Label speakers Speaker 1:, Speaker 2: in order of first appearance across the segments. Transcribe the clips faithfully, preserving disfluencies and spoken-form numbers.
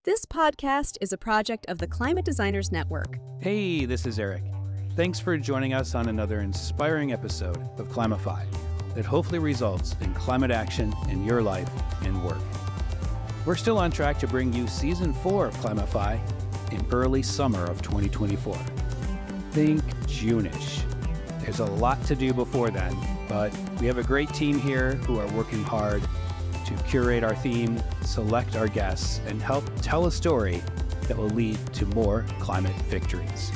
Speaker 1: This podcast is a project of the Climate Designers Network.
Speaker 2: Hey, this is Eric. Thanks for joining us on another inspiring episode of Climify that hopefully results in climate action in your life and work. We're still on track to bring you season four of Climify in early summer of twenty twenty-four. Think June-ish. There's a lot to do before then, but we have a great team here who are working hard to curate our theme, select our guests, and help tell a story that will lead to more climate victories.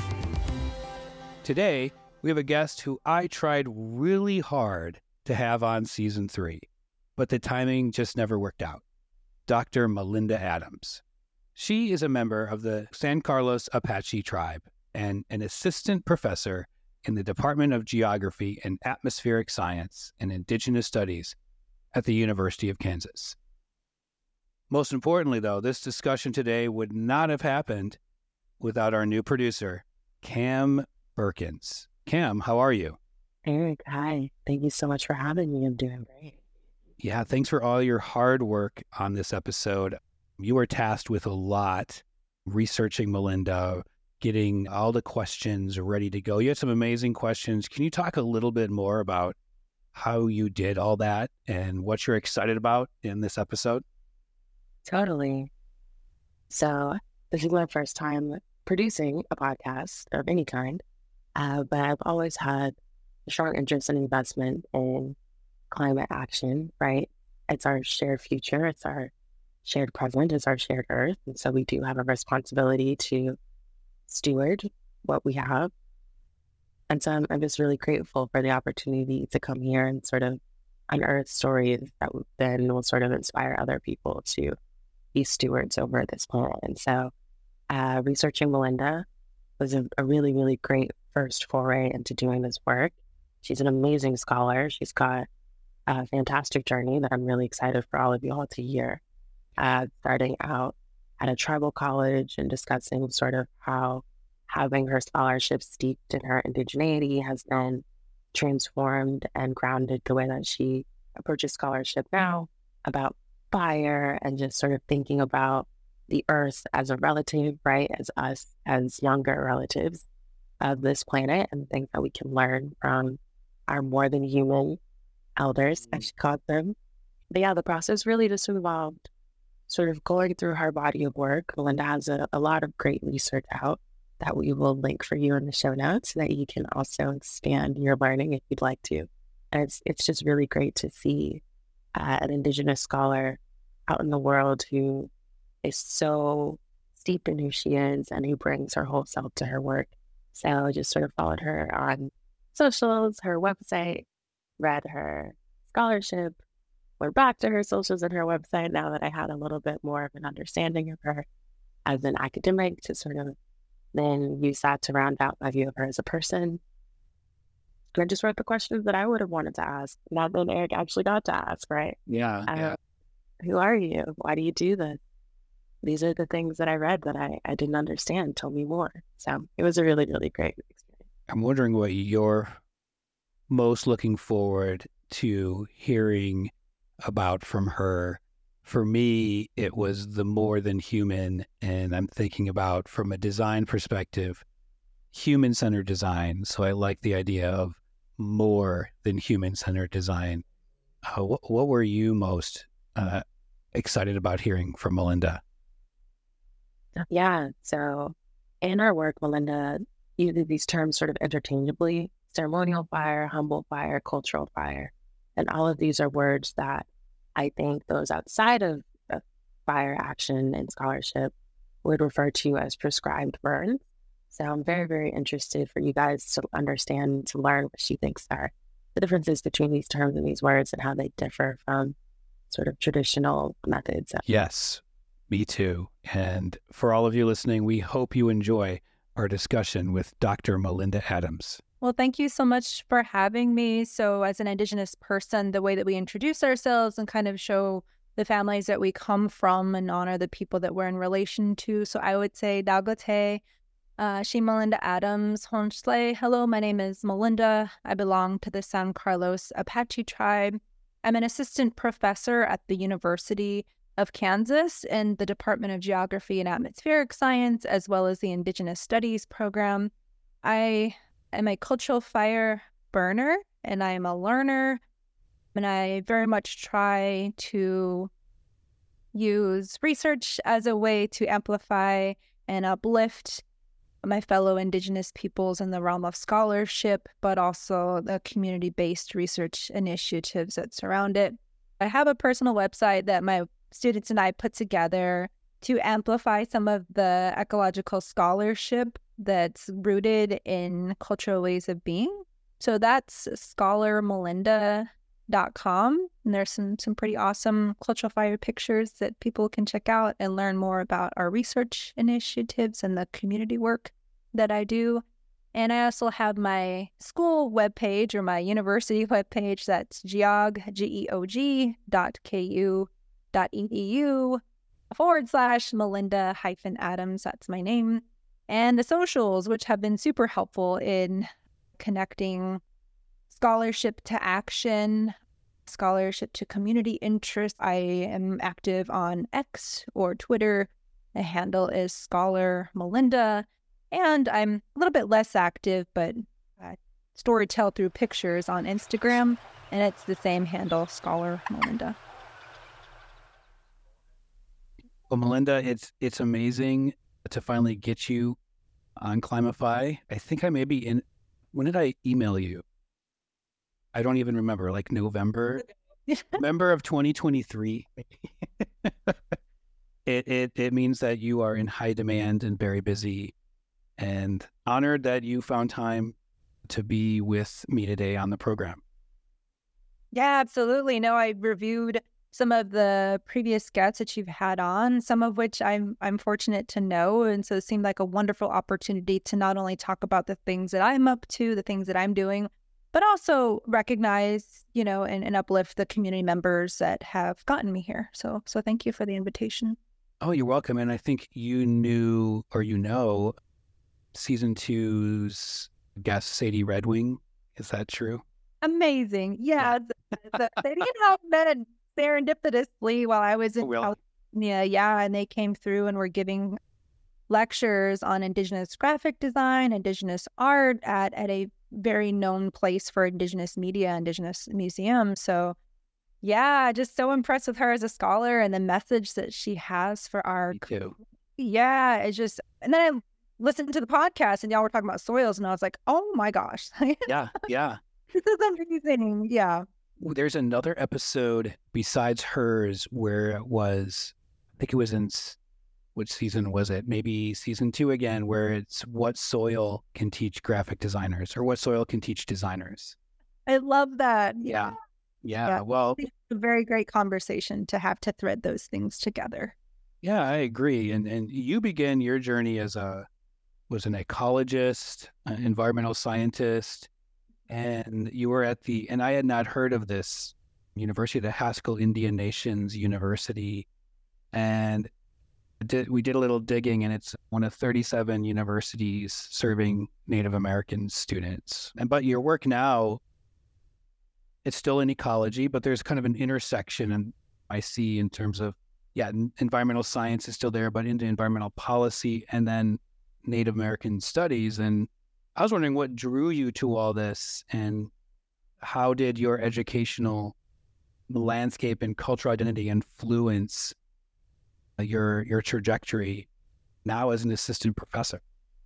Speaker 2: Today, we have a guest who I tried really hard to have on season three, but the timing just never worked out. Doctor Melinda Adams. She is a member of the San Carlos Apache tribe and an assistant professor in the Department of Geography and Atmospheric Science and Indigenous Studies at the University of Kansas. Most importantly, though, this discussion today would not have happened without our new producer, Cam Perkins. Cam, how are you?
Speaker 3: Eric, hi. Thank you so much for having me. I'm doing great.
Speaker 2: Yeah, thanks for all your hard work on this episode. You were tasked with a lot, researching Melinda, getting all the questions ready to go. You had some amazing questions. Can you talk a little bit more about how you did all that and what you're excited about in this episode?
Speaker 3: Totally. So this is my first time producing a podcast of any kind, uh, but I've always had a strong interest and investment in climate action, right? It's our shared future. It's our shared present. It's our shared earth. And so we do have a responsibility to steward what we have. And so I'm, I'm just really grateful for the opportunity to come here and sort of unearth stories that then will sort of inspire other people to be stewards over this planet. And so uh, researching Melinda was a, a really, really great first foray into doing this work. She's an amazing scholar. She's got a fantastic journey that I'm really excited for all of you all to hear. Uh, starting out at a tribal college and discussing sort of how having her scholarship steeped in her indigeneity has then transformed and grounded the way that she approaches scholarship now about fire and just sort of thinking about the earth as a relative, right? As us, as younger relatives of this planet, and things that we can learn from our more than human elders, as she called them. But yeah, the process really just involved sort of going through her body of work. Melinda has a, a lot of great research out that we will link for you in the show notes so that you can also expand your learning if you'd like to. And it's it's just really great to see uh, an Indigenous scholar out in the world who is so steeped in who she is and who brings her whole self to her work. So I just sort of followed her on socials, her website, read her scholarship, went back to her socials and her website now that I had a little bit more of an understanding of her as an academic, to sort of then use that to round out my view of her as a person. And I just wrote the questions that I would have wanted to ask, not that Eric actually got to ask, right?
Speaker 2: Yeah,
Speaker 3: Um,
Speaker 2: yeah.
Speaker 3: Who are you? Why do you do this? These are the things that I read that I, I didn't understand. Tell me more. So it was a really, really great experience.
Speaker 2: I'm wondering what you're most looking forward to hearing about from her. For me, it was the more than human, and I'm thinking about, from a design perspective, human-centered design. So I like the idea of more than human-centered design. Uh, what, what were you most uh, excited about hearing from Melinda?
Speaker 3: Yeah. So in our work, Melinda uses these terms sort of interchangeably: ceremonial fire, humble fire, cultural fire. And all of these are words that I think those outside of, of fire action and scholarship would refer to as prescribed burns. So I'm very, very interested for you guys to understand, to learn what she thinks are the differences between these terms and these words and how they differ from sort of traditional methods.
Speaker 2: Yes, me too. And for all of you listening, we hope you enjoy our discussion with Doctor Melinda Adams.
Speaker 4: Well, thank you so much for having me. So as an Indigenous person, the way that we introduce ourselves and kind of show the families that we come from and honor the people that we're in relation to. So I would say Dagote, uh, she Melinda Adams, Honshle. Hello, my name is Melinda. I belong to the San Carlos Apache tribe. I'm an assistant professor at the University of Kansas in the Department of Geography and Atmospheric Science, as well as the Indigenous Studies program. I am a cultural fire burner, and I am a learner, and I very much try to use research as a way to amplify and uplift my fellow Indigenous peoples in the realm of scholarship, but also the community-based research initiatives that surround it. I have a personal website that my students and I put together to amplify some of the ecological scholarship that's rooted in cultural ways of being. So that's scholar melinda dot com, and there's some some pretty awesome cultural fire pictures that people can check out and learn more about our research initiatives and the community work that I do. And I also have my school webpage or my university webpage. That's geog, G E O G dot K U dot E D U forward slash Melinda hyphen Adams. That's my name. And the socials, which have been super helpful in connecting scholarship to action, scholarship to community interest. I am active on X or Twitter. The handle is Scholar Melinda. And I'm a little bit less active, but I storytell through pictures on Instagram, and it's the same handle, Scholar Melinda.
Speaker 2: Well, Melinda, it's it's amazing to finally get you on Climify. I think I may be in. When did I email you? I don't even remember. Like November, November of twenty twenty-three. it it it means that you are in high demand and very busy, and honored that you found time to be with me today on the program.
Speaker 4: Yeah, absolutely. No, I reviewed some of the previous guests that you've had on, some of which I'm I'm fortunate to know. And so it seemed like a wonderful opportunity to not only talk about the things that I'm up to, the things that I'm doing, but also recognize, you know, and, and uplift the community members that have gotten me here. So so thank you for the invitation.
Speaker 2: Oh, you're welcome. And I think you knew, or you know, season two's guest, Sadie Redwing. Is that true?
Speaker 4: Amazing. Yeah. the, the, they didn't have met serendipitously while I was in
Speaker 2: oh, really?
Speaker 4: California. Yeah. And they came through and were giving lectures on Indigenous graphic design, Indigenous art at, at a very known place for Indigenous media, Indigenous museum. So yeah, just so impressed with her as a scholar and the message that she has for our.
Speaker 2: Me too.
Speaker 4: Yeah. It's just, and then I listened to the podcast and y'all were talking about soils and I was like, oh my gosh.
Speaker 2: Yeah. Yeah.
Speaker 4: This is amazing. Yeah.
Speaker 2: There's another episode besides hers where it was, I think it was in, which season was it? Maybe season two again, where it's what soil can teach graphic designers or what soil can teach designers.
Speaker 4: I love that.
Speaker 2: Yeah. Yeah.
Speaker 4: Yeah.
Speaker 2: Well,
Speaker 4: It's a very great conversation to have to thread those things together.
Speaker 2: yeah, I agree. And and you began your journey as a, was an ecologist, an environmental scientist, and you were at the, and I had not heard of this university, the Haskell Indian Nations University. And did, we did a little digging, and it's one of thirty-seven universities serving Native American students. And but your work now, it's still in ecology, but there's kind of an intersection, and I see in terms of, yeah, environmental science is still there, but into environmental policy and then Native American studies. And I was wondering what drew you to all this, and how did your educational landscape and cultural identity influence your your trajectory now as an assistant professor?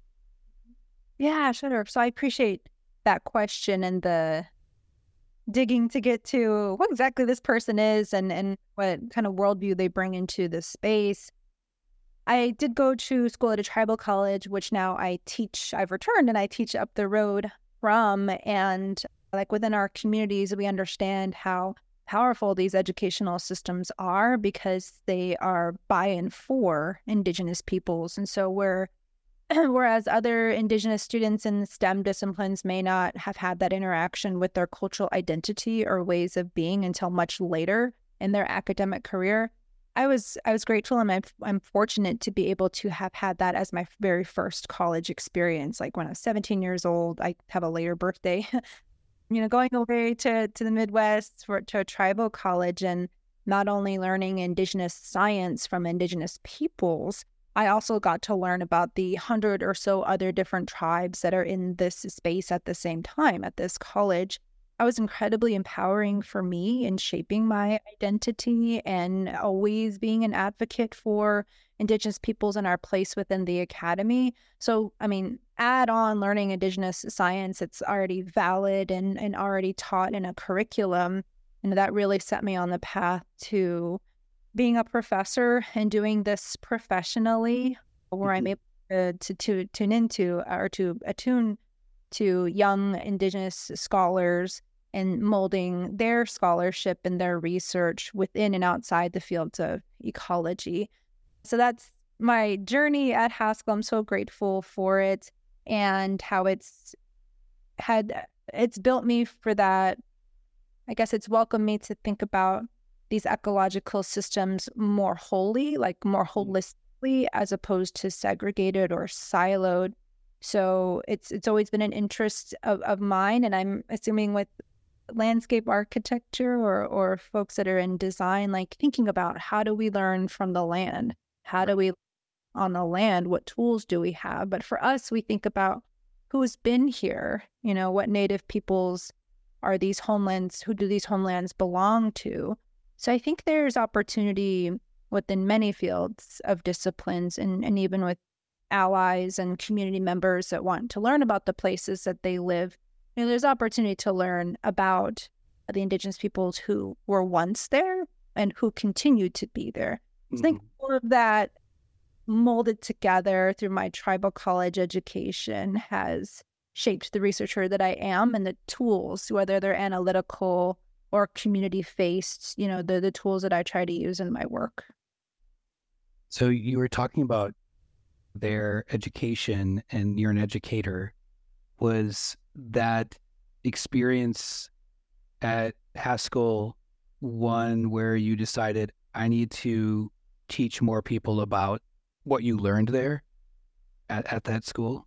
Speaker 4: Yeah, sure. So I appreciate that question and the digging to get to what exactly this person is and, and what kind of worldview they bring into this space. I did go to school at a tribal college, which now I teach, I've returned and I teach up the road from. And like within our communities, we understand how powerful these educational systems are because they are by and for Indigenous peoples. And so we're, whereas other Indigenous students in STEM disciplines may not have had that interaction with their cultural identity or ways of being until much later in their academic career, I was I was grateful and I'm, I'm fortunate to be able to have had that as my very first college experience. Like when I was seventeen years old, I have a later birthday, you know, going away to, to the Midwest for, to a tribal college. And not only learning Indigenous science from Indigenous peoples, I also got to learn about the hundred or so other different tribes that are in this space at the same time at this college. I was incredibly empowering for me in shaping my identity and always being an advocate for Indigenous peoples and our place within the academy. So, I mean, add on learning Indigenous science, it's already valid and, and already taught in a curriculum. And that really set me on the path to being a professor and doing this professionally, where I'm able to, to, to tune into or to attune to young Indigenous scholars and molding their scholarship and their research within and outside the fields of ecology. So that's my journey at Haskell. I'm so grateful for it and how it's had, it's built me for that. I guess it's welcomed me to think about these ecological systems more wholly, like more holistically, as opposed to segregated or siloed. So it's it's always been an interest of, of mine, and I'm assuming with landscape architecture or or folks that are in design, like thinking about how do we learn from the land? How do we on the land? What tools do we have? But for us, we think about who's been here, you know, what native peoples are these homelands, who do these homelands belong to? So I think there's opportunity within many fields of disciplines and, and even with allies and community members that want to learn about the places that they live. You know, there's opportunity to learn about the Indigenous peoples who were once there and who continue to be there. Mm-hmm. So I think all of that molded together through my tribal college education has shaped the researcher that I am, and the tools, whether they're analytical or community-faced, you know, the the tools that I try to use in my work.
Speaker 2: So you were talking about their education, and you're an educator. Was that experience at Haskell one where you decided, I need to teach more people about what you learned there at, at that school?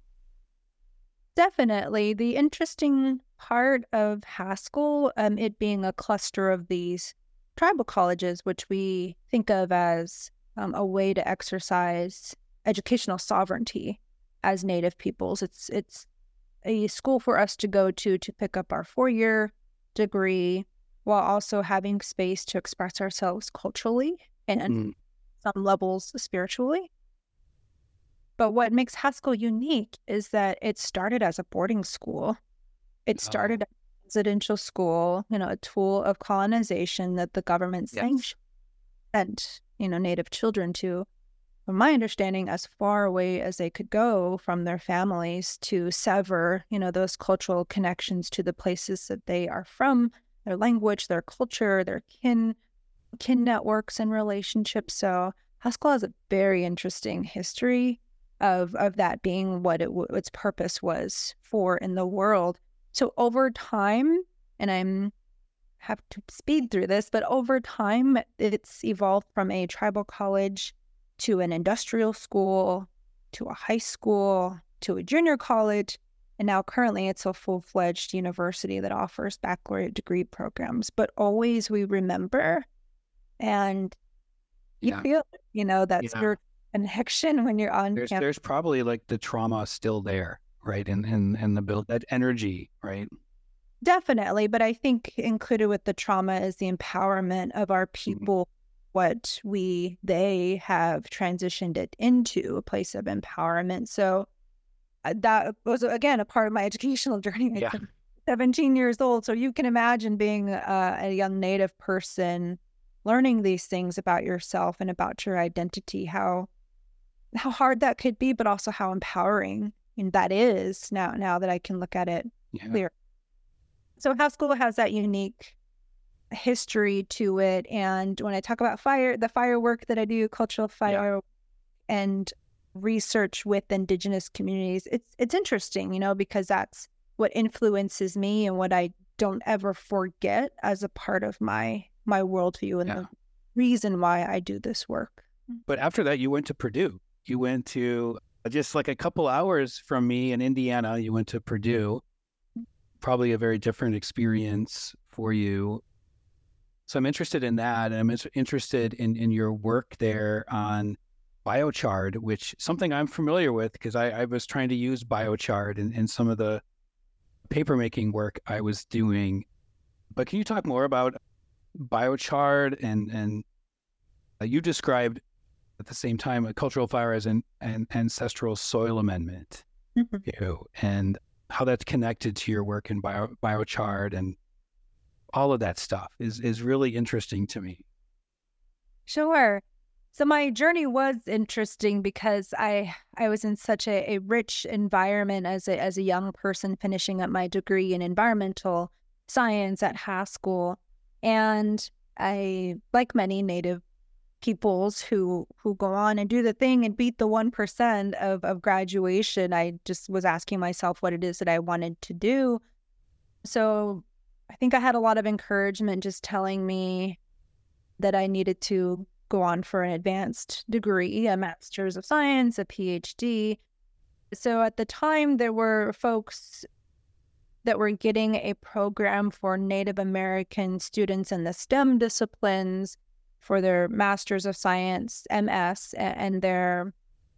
Speaker 4: Definitely. The interesting part of Haskell, um, it being a cluster of these tribal colleges, which we think of as um, a way to exercise educational sovereignty as Native peoples. It's it's a school for us to go to to pick up our four-year degree while also having space to express ourselves culturally and mm. some levels spiritually. But what makes Haskell unique is that it started as a boarding school. It started oh. as a residential school, you know, a tool of colonization that the government yes. sanctioned and, you know, Native children to, from my understanding, as far away as they could go from their families to sever, you know, those cultural connections to the places that they are from, their language, their culture, their kin, kin networks and relationships. So Haskell has a very interesting history of of that being what it w- its purpose was for in the world. So over time, and I'm have to speed through this, but over time, it's evolved from a tribal college to an industrial school, to a high school, to a junior college, and now currently it's a full-fledged university that offers baccalaureate degree programs. But always we remember, and you yeah. feel, you know, that's yeah. your connection when you're on
Speaker 2: there's,
Speaker 4: campus.
Speaker 2: There's probably like the trauma still there, right? And and and the build that energy, right?
Speaker 4: Definitely. But I think included with the trauma is the empowerment of our people, mm-hmm. what we, they have transitioned it into a place of empowerment. So uh, that was, again, a part of my educational journey.
Speaker 2: Yeah.
Speaker 4: seventeen years old. So you can imagine being uh, a young Native person, learning these things about yourself and about your identity, how how hard that could be, but also how empowering that is now, now that I can look at it yeah. clear. So Haskell has that unique history to it. And when I talk about fire, the fire work that I do, cultural fire yeah. and research with Indigenous communities, it's it's interesting, you know, because that's what influences me and what I don't ever forget as a part of my my worldview and yeah. the reason why I do this work.
Speaker 2: But after that, you went to Purdue. You went to just like a couple hours from me in Indiana. You went to Purdue. Probably a very different experience for you. So I'm interested in that, and I'm in- interested in, in your work there on biochar, which something I'm familiar with because I, I was trying to use biochar in, in some of the papermaking work I was doing. But can you talk more about biochar and and uh, you described at the same time a cultural fire as an, an ancestral soil amendment,
Speaker 4: Mhm.
Speaker 2: you know, and how that's connected to your work in bio, biochar and all of that stuff is is really interesting to me.
Speaker 4: Sure. So my journey was interesting because I I was in such a, a rich environment as a as a young person finishing up my degree in environmental science at Haskell. And I, like many Native peoples who who go on and do the thing and beat the one percent of, of graduation, I just was asking myself what it is that I wanted to do. So I think I had a lot of encouragement just telling me that I needed to go on for an advanced degree, a master's of science, a PhD. So at the time, there were folks that were getting a program for Native American students in the STEM disciplines for their master's of science, M S, a- and their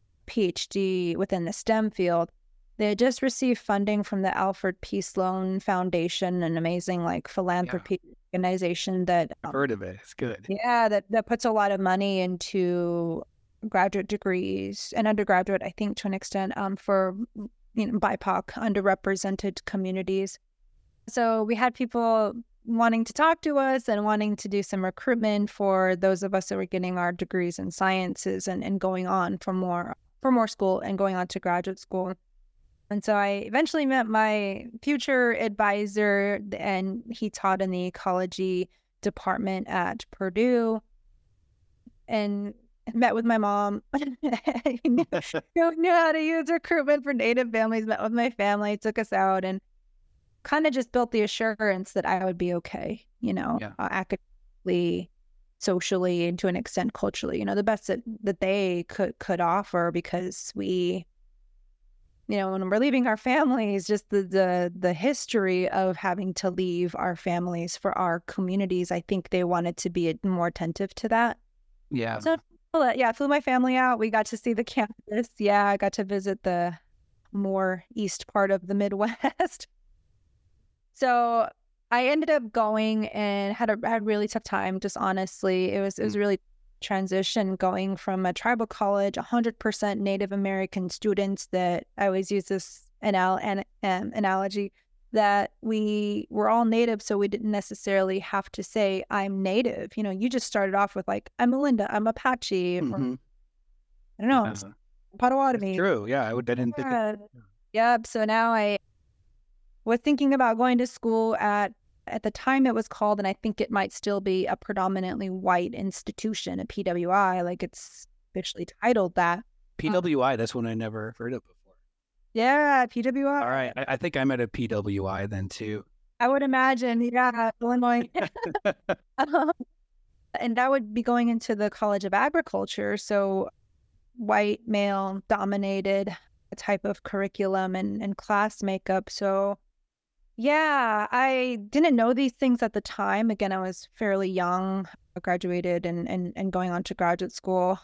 Speaker 4: PhD within the STEM field. They had just received funding from the Alfred P. Sloan Foundation, an amazing like philanthropy organization that
Speaker 2: I've
Speaker 4: um,
Speaker 2: heard of it. It's good.
Speaker 4: yeah, that, that puts a lot of money into graduate degrees and undergraduate, I think, to an extent, um, for you know, B I P O C, underrepresented communities. So we had people wanting to talk to us and wanting to do some recruitment for those of us that were getting our degrees in sciences and, and going on for more for more school and going on to graduate school. And so I eventually met my future advisor, and he taught in the ecology department at Purdue, and met with my mom. He knew, knew knew how to use recruitment for Native families, met with my family, took us out, and kind of just built the assurance that I would be okay, you know,
Speaker 2: Yeah.
Speaker 4: uh, academically, socially, and to an extent culturally, you know, the best that, that they could could offer, because we, you know, when we're leaving our families, just the, the the history of having to leave our families for our communities, I think they wanted to be more attentive to that.
Speaker 2: Yeah.
Speaker 4: So, well, yeah, I flew my family out. We got to see the campus. Yeah, I got to visit the more east part of the Midwest. So I ended up going and had a had a really tough time. Just honestly, it was it was
Speaker 2: Mm.
Speaker 4: really transition going from a tribal college, one hundred percent Native American students. That I always use this anal- an, um, analogy that we were all Native, so we didn't necessarily have to say I'm Native. You know, you just started off with like I'm Melinda, I'm Apache, or
Speaker 2: Mhm.
Speaker 4: I don't know, I'm
Speaker 2: Yeah.
Speaker 4: Potawatomi.
Speaker 2: It's true. Yeah, I would. I didn't think. Of,
Speaker 4: Yeah. Yep. So now I was thinking about going to school at at the time it was called, and I think it might still be, a predominantly white institution, a P W I, like it's officially titled that.
Speaker 2: P W I. That's one I never heard of before.
Speaker 4: Yeah, P W I.
Speaker 2: All right. I, I think I'm at a P W I then too.
Speaker 4: I would imagine, yeah, Illinois. Um, and that would be going into the College of Agriculture, so white male dominated type of curriculum and, and class makeup. So yeah, I didn't know these things at the time. Again, I was fairly young, I graduated and, and, and going on to graduate school.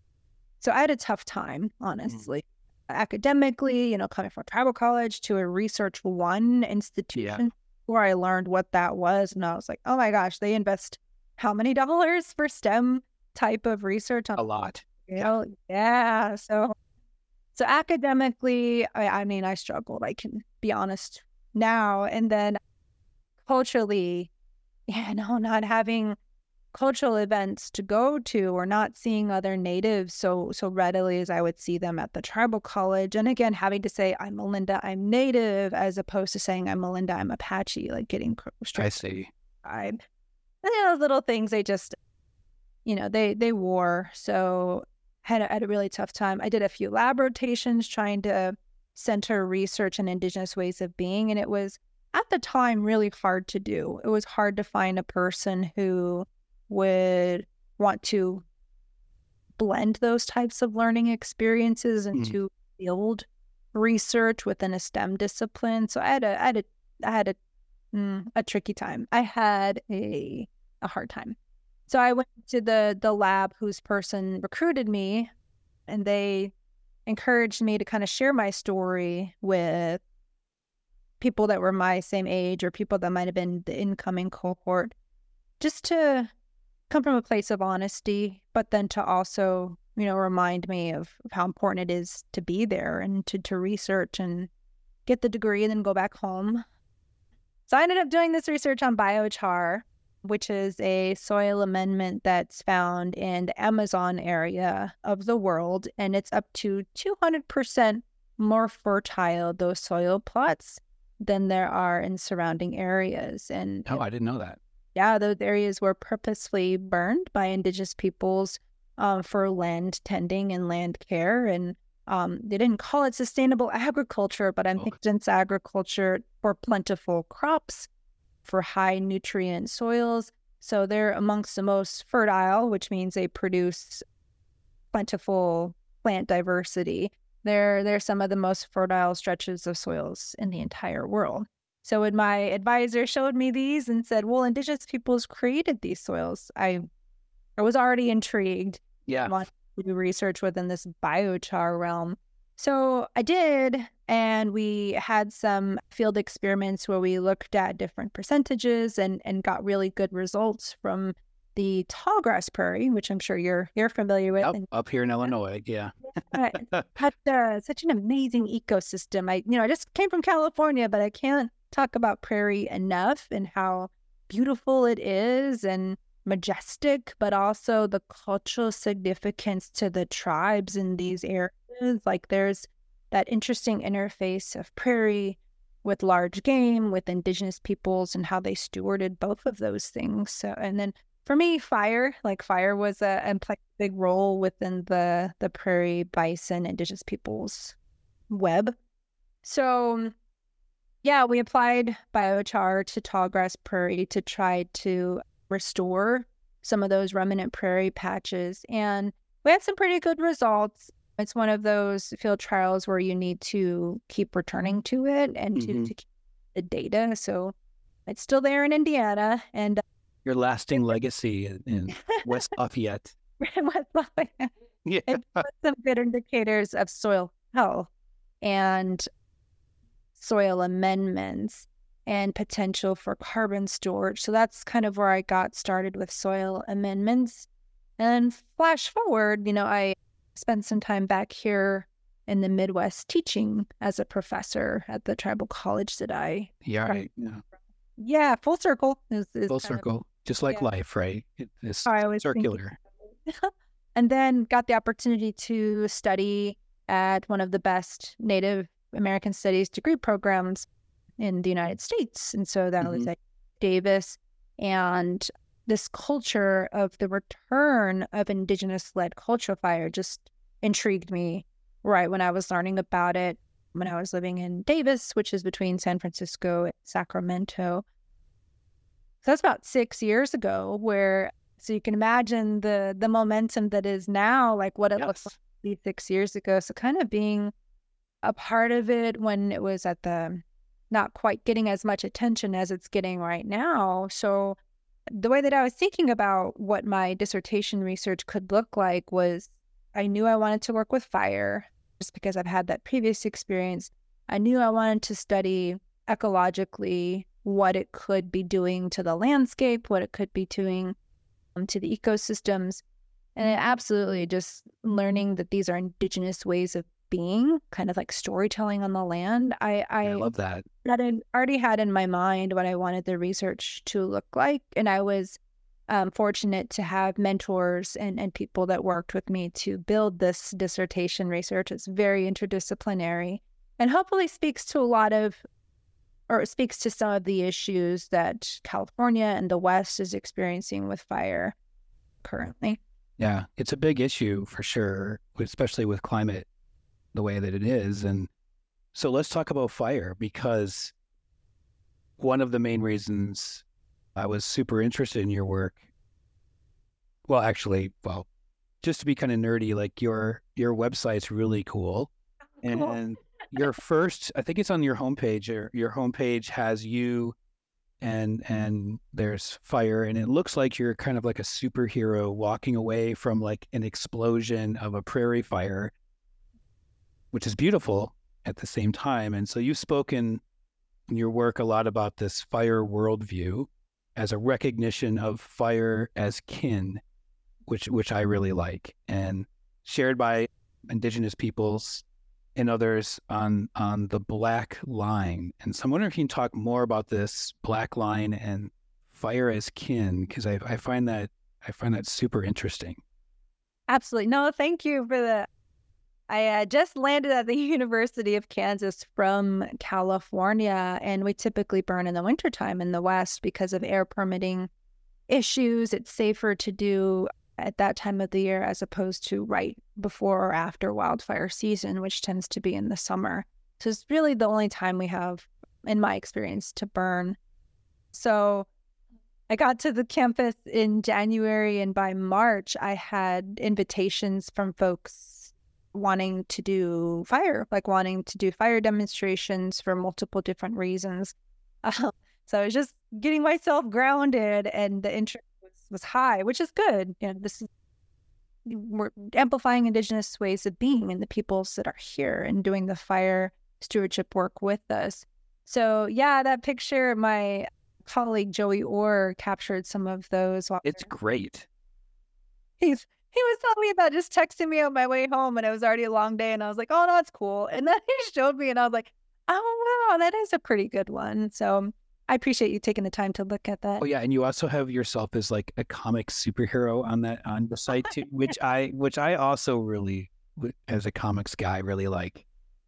Speaker 4: So I had a tough time, honestly. Academically, you know, coming from tribal college to a Research One institution where I learned what that was. And I was like, oh my gosh, they invest how many dollars for STEM type of research on
Speaker 2: A lot.
Speaker 4: you know, yeah. So, so academically, I, I mean, I struggled. I can be honest now. And then culturally, yeah, no, not having cultural events to go to, or not seeing other natives so so readily as I would see them at the tribal college. And again, having to say I'm Melinda, I'm Native, as opposed to saying I'm Melinda, I'm Apache, like getting cr-
Speaker 2: I
Speaker 4: strict
Speaker 2: see.
Speaker 4: tribe. And those little things, they just, you know, they they wore. So had a, had a really tough time. I did a few lab rotations trying to center research in Indigenous ways of being, and it was at the time really hard to do. It was hard to find a person who would want to blend those types of learning experiences and
Speaker 2: Mhm.
Speaker 4: to build research within a STEM discipline. So I had a I had a I had a mm, a tricky time. I had a a hard time. So I went to the the lab whose person recruited me, and they encouraged me to kind of share my story with people that were my same age or people that might have been the incoming cohort, just to come from a place of honesty, but then to also, you know, remind me of, of how important it is to be there and to, to research and get the degree and then go back home. So I ended up doing this research on biochar, which is a soil amendment that's found in the Amazon area of the world, and it's up to two hundred percent more fertile, those soil plots, than there are in surrounding areas. And
Speaker 2: Oh, I didn't know that.
Speaker 4: yeah, those areas were purposefully burned by indigenous peoples um, for land tending and land care. And um, they didn't call it sustainable agriculture, but I'm
Speaker 2: Oh.
Speaker 4: thinking it's agriculture for plentiful crops, for high nutrient soils. So they're amongst the most fertile, which means they produce plentiful plant diversity. They're, they're some of the most fertile stretches of soils in the entire world. So when my advisor showed me these and said, well, indigenous peoples created these soils, I, I was already intrigued.
Speaker 2: Yeah.
Speaker 4: I wanted to do research within this biochar realm. So I did, and we had some field experiments where we looked at different percentages and, and got really good results from the tallgrass prairie, which I'm sure you're you're familiar with.
Speaker 2: Up,
Speaker 4: And
Speaker 2: up here in Illinois. Yeah.
Speaker 4: uh, had uh, such an amazing ecosystem. I, you know, I just came from California, but I can't talk about prairie enough and how beautiful it is and majestic, but also the cultural significance to the tribes in these areas. Like there's that interesting interface of prairie with large game, with indigenous peoples, and how they stewarded both of those things. So, and then for me, fire, like fire was a, a played a big role within the the prairie bison indigenous peoples web. So yeah, we applied biochar to tallgrass prairie to try to restore some of those remnant prairie patches. And we had some pretty good results. It's one of those field trials where you need to keep returning to it and to,
Speaker 2: Mhm.
Speaker 4: to keep the data. So it's still there in Indiana. And
Speaker 2: Your lasting legacy in, in West Lafayette.
Speaker 4: West Lafayette.
Speaker 2: Yeah.
Speaker 4: It put some good indicators of soil health and soil amendments and potential for carbon storage. So that's kind of where I got started with soil amendments. And flash forward, you know, I spent some time back here in the Midwest teaching as a professor at the tribal college that I,
Speaker 2: Yeah.
Speaker 4: Right.
Speaker 2: yeah.
Speaker 4: yeah, full circle. Is, is
Speaker 2: Full
Speaker 4: kind of
Speaker 2: circle. Just like
Speaker 4: yeah.
Speaker 2: life, right? It, it's
Speaker 4: how I was thinking.
Speaker 2: circular.
Speaker 4: And then got the opportunity to study at one of the best Native American Studies degree programs in the United States. And so that was
Speaker 2: Mhm.
Speaker 4: at Davis. And this culture of the return of indigenous-led culture fire just intrigued me right when I was learning about it, when I was living in Davis, which is between San Francisco and Sacramento. So that's about six years ago, where so you can imagine the the momentum that is now, like what it looks
Speaker 2: Yes.
Speaker 4: like six years ago. So kind of being a part of it when it was at the not quite getting as much attention as it's getting right now. So the way that I was thinking about what my dissertation research could look like was I knew I wanted to work with fire just because I've had that previous experience. I knew I wanted to study ecologically what it could be doing to the landscape, what it could be doing um, to the ecosystems. And it absolutely just learning that these are indigenous ways of being, kind of like storytelling on the land. I, I,
Speaker 2: I love that.
Speaker 4: that I already had in my mind what I wanted the research to look like. And I was um, fortunate to have mentors and, and people that worked with me to build this dissertation research. It's very interdisciplinary and hopefully speaks to a lot of, or it speaks to some of the issues that California and the West is experiencing with fire currently.
Speaker 2: Yeah. It's a big issue for sure, especially with climate the way that it is. And so let's talk about fire, because one of the main reasons I was super interested in your work, well, actually, well, just to be kind of nerdy, like your your website's really cool. And,
Speaker 4: Cool.
Speaker 2: and your first, I think it's on your homepage, or your homepage has you and and there's fire, and it looks like you're kind of like a superhero walking away from like an explosion of a prairie fire, which is beautiful at the same time. And so you've spoken in your work a lot about this fire worldview as a recognition of fire as kin, which which I really like, and shared by Indigenous peoples and others on on the Black Line. And so I'm wondering if you can talk more about this Black Line and fire as kin, because I, I find that I find that super interesting.
Speaker 4: Absolutely. No, thank you for that. I uh, just landed at the University of Kansas from California, and we typically burn in the wintertime in the West because of air permitting issues. It's safer to do at that time of the year as opposed to right before or after wildfire season, which tends to be in the summer. So it's really the only time we have, in my experience, to burn. So I got to the campus in January, and by March, I had invitations from folks wanting to do fire, like wanting to do fire demonstrations for multiple different reasons. Uh, so I was just getting myself grounded, and the interest was, was high, which is good. You know, this is we're amplifying Indigenous ways of being and the peoples that are here and doing the fire stewardship work with us. So yeah, that picture, my colleague Joey Orr captured some of those.
Speaker 2: It's great.
Speaker 4: He's He was telling me about just texting me on my way home, and it was already a long day, and I was like, oh, no, it's cool. And then he showed me, and I was like, oh, wow, that is a pretty good one. So I appreciate you taking the time to look at that.
Speaker 2: Oh yeah, and you also have yourself as like a comic superhero on that on the site too, which I which I also really, as a comics guy, really like.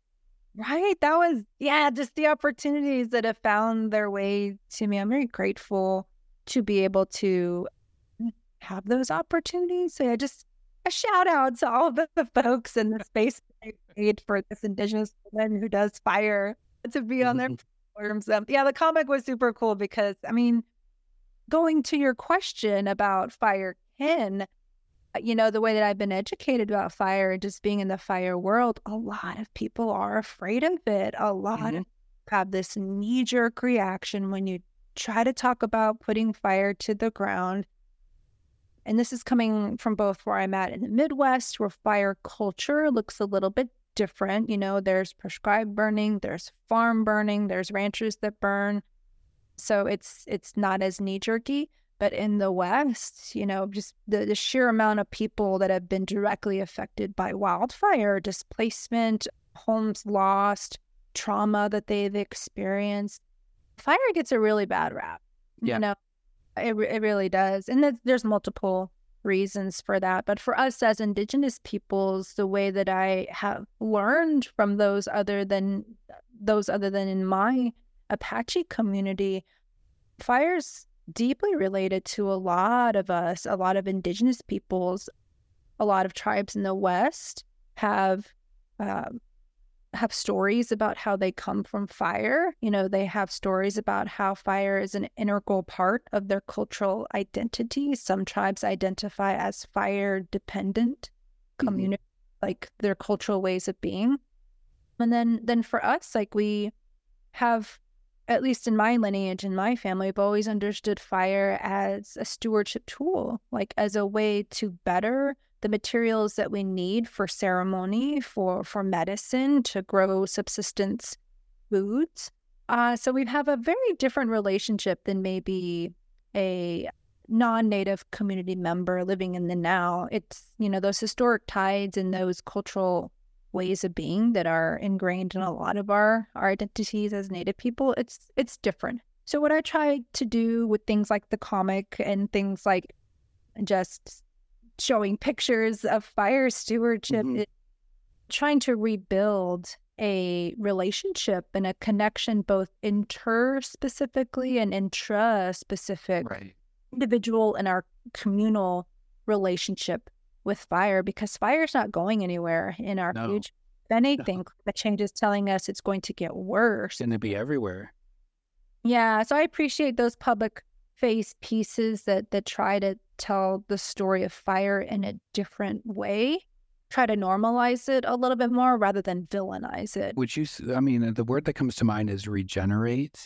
Speaker 4: Right, that was yeah, just the opportunities that have found their way to me. I'm very grateful to be able to have those opportunities. So yeah, just a shout out to all the, the folks in the space they made for this Indigenous woman who does fire to be on their platforms. Um, yeah, the comic was super cool because, I mean, going to your question about fire kin, you know, the way that I've been educated about fire, just being in the fire world, a lot of people are afraid of it. A lot
Speaker 2: Mhm.
Speaker 4: of have this knee-jerk reaction when you try to talk about putting fire to the ground. And this is coming from both where I'm at in the Midwest, where fire culture looks a little bit different. You know, there's prescribed burning, there's farm burning, there's ranchers that burn. So it's it's not as knee-jerky. But in the West, you know, just the, the sheer amount of people that have been directly affected by wildfire, displacement, homes lost, trauma that they've experienced, fire gets a really bad rap.
Speaker 2: Yeah.
Speaker 4: You know, it, re- it really does. And there's, there's multiple reasons for that. But for us as Indigenous peoples, the way that I have learned from those other than those other than in my Apache community, fire's deeply related to a lot of us, a lot of Indigenous peoples. A lot of tribes in the West have um, have stories about how they come from fire. You know, they have stories about how fire is an integral part of their cultural identity. Some tribes identify as fire dependent community, like their cultural ways of being. And then, then for us, like we have, at least in my lineage, in my family, I've always understood fire as a stewardship tool, like as a way to better the materials that we need for ceremony, for, for medicine, to grow subsistence foods. Uh, so we have a very different relationship than maybe a non-Native community member living in the now. It's, you know, those historic tides and those cultural ways of being that are ingrained in a lot of our, our identities as Native people, it's it's different. So what I try to do with things like the comic and things like just showing pictures of fire stewardship,
Speaker 2: Mhm.
Speaker 4: is trying to rebuild a relationship and a connection, both inter-specifically and intra-specific,
Speaker 2: Right.
Speaker 4: individual and our communal relationship with fire, because fire is not going anywhere in our
Speaker 2: No.
Speaker 4: future. If anything, the change is telling us it's going to get worse.
Speaker 2: It's going to be everywhere.
Speaker 4: Yeah, so I appreciate those public face pieces that that try to tell the story of fire in a different way, try to normalize it a little bit more rather than villainize it.
Speaker 2: Would you, s- I mean, the word that comes to mind is regenerate.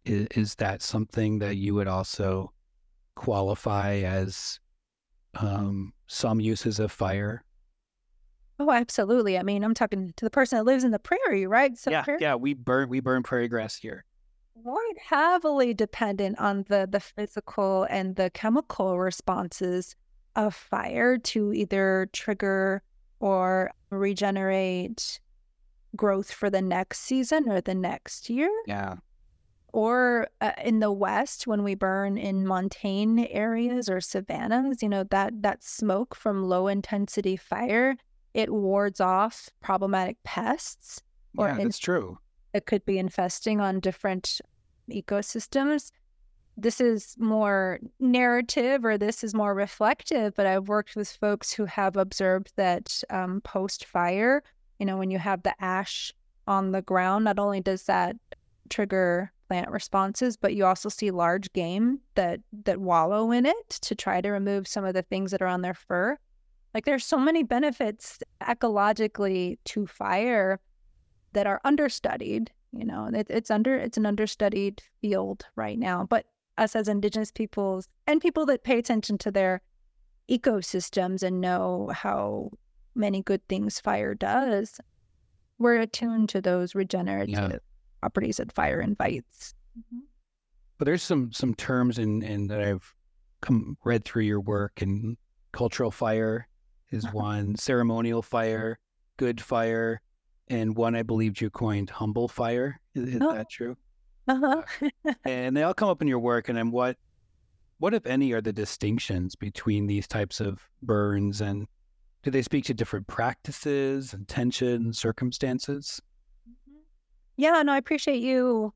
Speaker 2: is, is that something that you would also qualify as um, some uses of fire?
Speaker 4: Oh, absolutely. I mean, I'm talking to the person that lives in the prairie, right? So
Speaker 2: Yeah,
Speaker 4: prairie
Speaker 2: yeah, we burn we burn prairie grass here.
Speaker 4: quite heavily dependent on the the physical and the chemical responses of fire to either trigger or regenerate growth for the next season or the next year.
Speaker 2: Yeah,
Speaker 4: Or uh, in the West, when we burn in montane areas or savannas, you know, that that smoke from low intensity fire, it wards off problematic pests, or
Speaker 2: yeah,
Speaker 4: in,
Speaker 2: that's true.
Speaker 4: it could be infesting on different ecosystems. This is more narrative, or this is more reflective, but I've worked with folks who have observed that um, post fire, you know, when you have the ash on the ground, not only does that trigger plant responses, but you also see large game that that wallow in it to try to remove some of the things that are on their fur. Like, there's so many benefits ecologically to fire that are understudied. You know, it, it's under it's an understudied field right now. But us as Indigenous peoples and people that pay attention to their ecosystems and know how many good things fire does, we're attuned to those regenerative
Speaker 2: Yeah.
Speaker 4: properties that fire invites.
Speaker 2: But there's some some terms in, in that I've come read through your work, and cultural fire is one, ceremonial fire, good fire, and one I believed you coined humble fire. Is, is
Speaker 4: Oh.
Speaker 2: that true?
Speaker 4: Uh-huh.
Speaker 2: And they all come up in your work, and I'm what what if any are the distinctions between these types of burns, and do they speak to different practices, intention, circumstances?
Speaker 4: Yeah, no, I appreciate you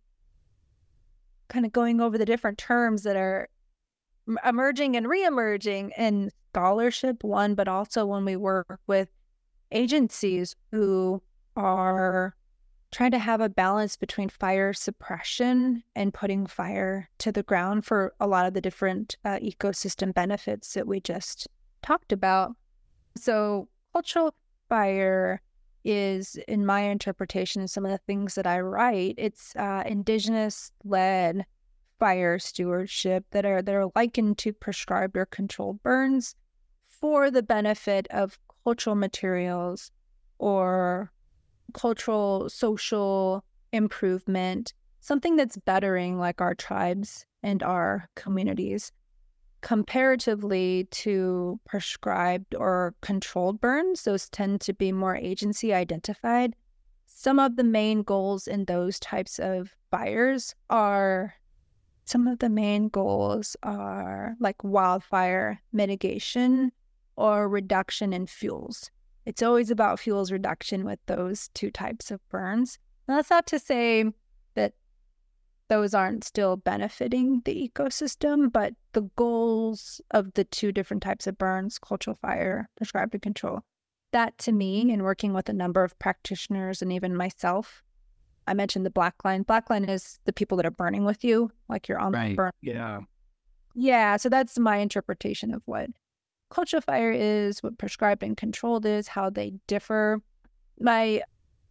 Speaker 4: kind of going over the different terms that are m- emerging and re-emerging in scholarship, one, but also when we work with agencies who are trying to have a balance between fire suppression and putting fire to the ground for a lot of the different uh, ecosystem benefits that we just talked about. So cultural fire is, in my interpretation, and some of the things that I write, it's uh, indigenous-led fire stewardship that are that are likened to prescribed or controlled burns for the benefit of cultural materials or cultural, social improvement, something that's bettering like our tribes and our communities, comparatively to prescribed or controlled burns. Those tend to be more agency identified. Some of the main goals in those types of fires are some of the main goals are like wildfire mitigation or reduction in fuels. It's always about fuels reduction with those two types of burns. And that's not to say that those aren't still benefiting the ecosystem, but the goals of the two different types of burns, cultural fire, prescribed and control, that to me, in working with a number of practitioners and even myself, I mentioned the black line. Black line is the people that are burning with you, like you're on the burn.
Speaker 2: Yeah.
Speaker 4: Yeah, so that's my interpretation of what cultural fire is, what prescribed and controlled is, how they differ. My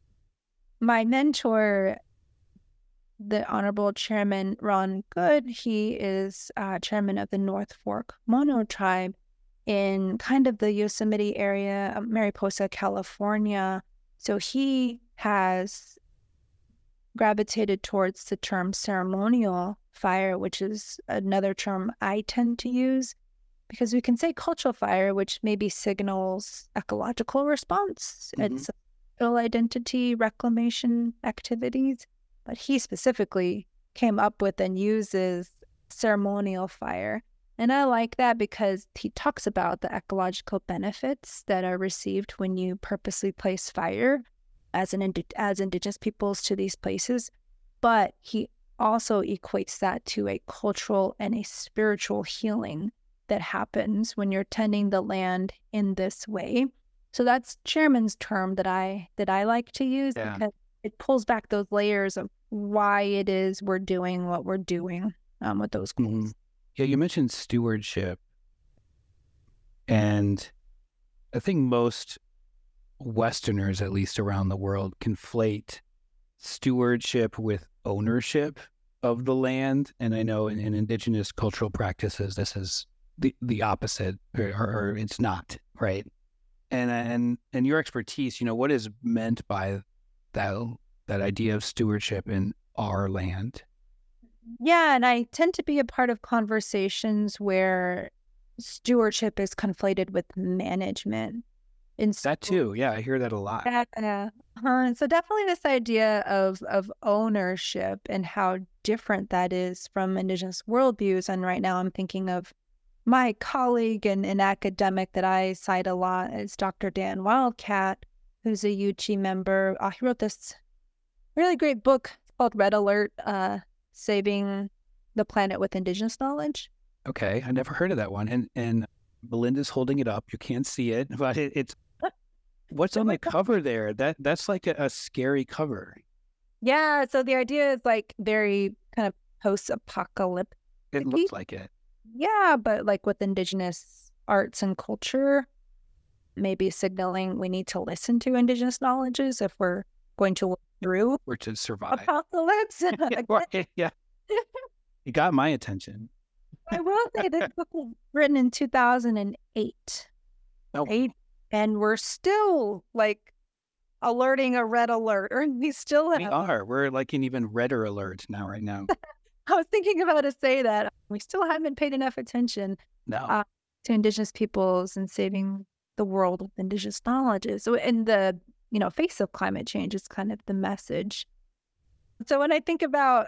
Speaker 4: my mentor, the Honorable Chairman Ron Good, he is uh, chairman of the North Fork Mono Tribe in kind of the Yosemite area, uh, Mariposa, California. So he has gravitated towards the term ceremonial fire, which is another term I tend to use, because we can say cultural fire, which maybe signals ecological response.
Speaker 2: Mhm.
Speaker 4: It's social identity reclamation activities. But he specifically came up with and uses ceremonial fire. And I like that because he talks about the ecological benefits that are received when you purposely place fire as an indi- as indigenous peoples to these places. But he also equates that to a cultural and a spiritual healing that happens when you're tending the land in this way. So that's Chairman's term that I that I like to use,
Speaker 2: Yeah.
Speaker 4: because it pulls back those layers of why it is we're doing what we're doing um, with those goals.
Speaker 2: Mhm. Yeah, you mentioned stewardship. And I think most Westerners, at least around the world, conflate stewardship with ownership. of the land. And I know in, in indigenous cultural practices, this is the, the opposite, or, or it's not, right? And, and, and your expertise, you know, what is meant by that, that idea of stewardship in our land?
Speaker 4: Yeah, and I tend to be a part of conversations where stewardship is conflated with management. And so,
Speaker 2: That too. Yeah, I hear that a lot.
Speaker 4: yeah, uh, uh, so definitely this idea of of ownership and how different that is from indigenous worldviews. And right now I'm thinking of my colleague and an academic that I cite a lot is Doctor Dan Wildcat, who's a U C member. Uh, he wrote this really great book called Red Alert, uh, Saving the Planet with Indigenous Knowledge.
Speaker 2: Okay, I never heard of that one. And and Belinda's holding it up. You can't see it, but it, it's what's on the cover there. That that's like a, a scary cover.
Speaker 4: Yeah, so the idea is like very kind of post-apocalyptic.
Speaker 2: It looks like it.
Speaker 4: Yeah, but like with indigenous arts and culture, maybe signaling we need to listen to indigenous knowledges if we're going to work through
Speaker 2: Or to survive.
Speaker 4: apocalypse.
Speaker 2: Yeah, right, yeah. You got my attention.
Speaker 4: I will say this book was written in two thousand eight,
Speaker 2: Oh,
Speaker 4: right? And we're still like alerting a red alert, or we still
Speaker 2: we
Speaker 4: have.
Speaker 2: are. We're like an even redder alert now, right now.
Speaker 4: I was thinking about to say that we still haven't paid enough attention
Speaker 2: No.
Speaker 4: uh, to indigenous peoples and saving the world with indigenous knowledges. So in the you know face of climate change is kind of the message. So when I think about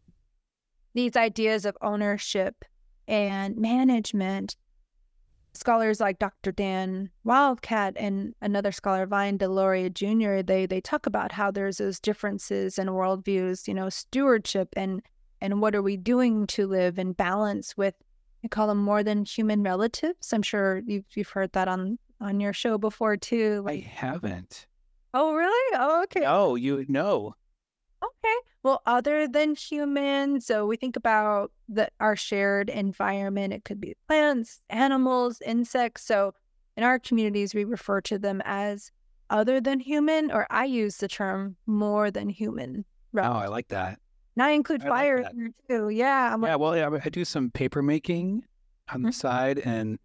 Speaker 4: these ideas of ownership and management, scholars like Doctor Dan Wildcat and another scholar, Vine Deloria Junior, they they talk about how there's those differences in worldviews, you know, stewardship and and what are we doing to live in balance with, I call them more than human relatives. I'm sure you've you've heard that on on your show before too.
Speaker 2: I
Speaker 4: Like,
Speaker 2: haven't.
Speaker 4: oh really? Oh okay.
Speaker 2: No, you no.
Speaker 4: Okay. Well, other than human, so we think about the our shared environment. It could be plants, animals, insects. So in our communities, we refer to them as other than human, or I use the term more than human.
Speaker 2: Oh,
Speaker 4: Right.
Speaker 2: I like that.
Speaker 4: And I include
Speaker 2: I like
Speaker 4: fire
Speaker 2: that.
Speaker 4: in there too. Yeah. I'm like,
Speaker 2: Yeah, well, yeah, I do some paper making on the
Speaker 4: Mhm.
Speaker 2: side, and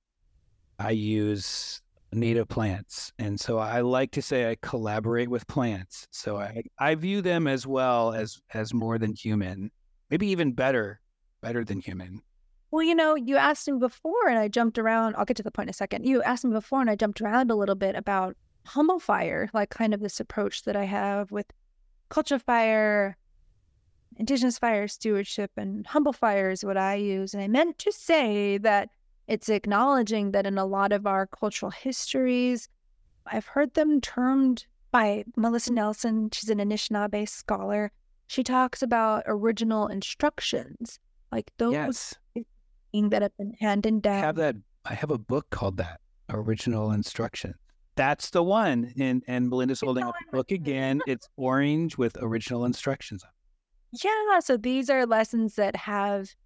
Speaker 2: I use native plants. And so I like to say I collaborate with plants. So I, I view them as well as as more than human, maybe even better, better than human.
Speaker 4: well, you know, you asked me before and I jumped around. I'll get to the point in a second. You asked me before and I jumped around a little bit about humble fire, like kind of this approach that I have with culture fire, indigenous fire stewardship, and humble fire is what I use. And I meant to say that it's acknowledging that in a lot of our cultural histories, I've heard them termed by Melissa Nelson. She's an Anishinaabe scholar. She talks about original instructions, like those
Speaker 2: Yes,
Speaker 4: that have been handed
Speaker 2: I
Speaker 4: down.
Speaker 2: have that. I have a book called that, Original Instruction. That's the one. And and Belinda's holding up the book again. It's orange with original instructions.
Speaker 4: Yeah, so these are lessons that have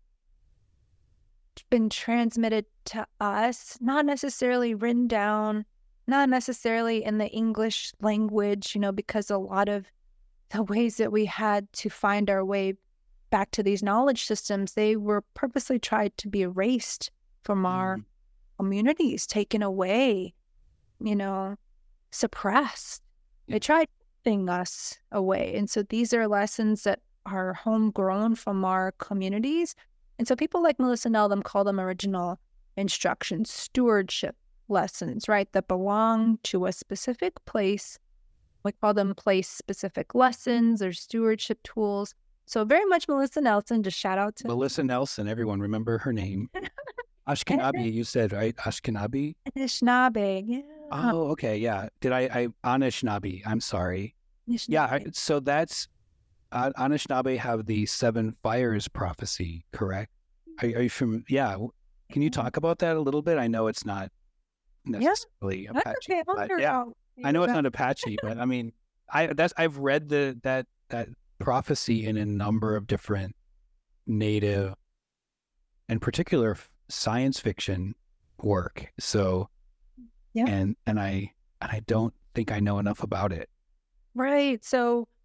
Speaker 4: been transmitted to us, not necessarily written down, not necessarily in the English language, you know, because a lot of the ways that we had to find our way back to these knowledge systems, they were purposely tried to be erased from our
Speaker 2: Mhm.
Speaker 4: communities, taken away, you know, suppressed.
Speaker 2: Yeah.
Speaker 4: They tried pulling us away. And so these are lessons that are homegrown from our communities. And so people like Melissa Neldham call them original instruction, stewardship lessons, right? That belong to a specific place. We call them place-specific lessons or stewardship tools. So very much Melissa Nelson, just shout out to
Speaker 2: Melissa Nelson, everyone remember her name. Ashkenabi, you said, right? Ashkenabi?
Speaker 4: Anishinaabe. Yeah.
Speaker 2: Oh, okay, yeah. Did I, I Anishinaabe, I'm sorry. Yeah, I,
Speaker 4: Anishinaabe.
Speaker 2: so that's, uh, Anishinaabe have the seven fires prophecy, correct? Are, are you from, yeah. w- Can you talk about that a little bit? I know it's not necessarily
Speaker 4: That's
Speaker 2: Apache,
Speaker 4: okay. I
Speaker 2: but
Speaker 4: wonder
Speaker 2: yeah,
Speaker 4: how
Speaker 2: I know it's
Speaker 4: about-
Speaker 2: not Apache, but I mean, I that's I've read the that that prophecy in a number of different native and particular f- science fiction work. So,
Speaker 4: Yeah.
Speaker 2: and and I and I don't think I know enough about it.
Speaker 4: Right. So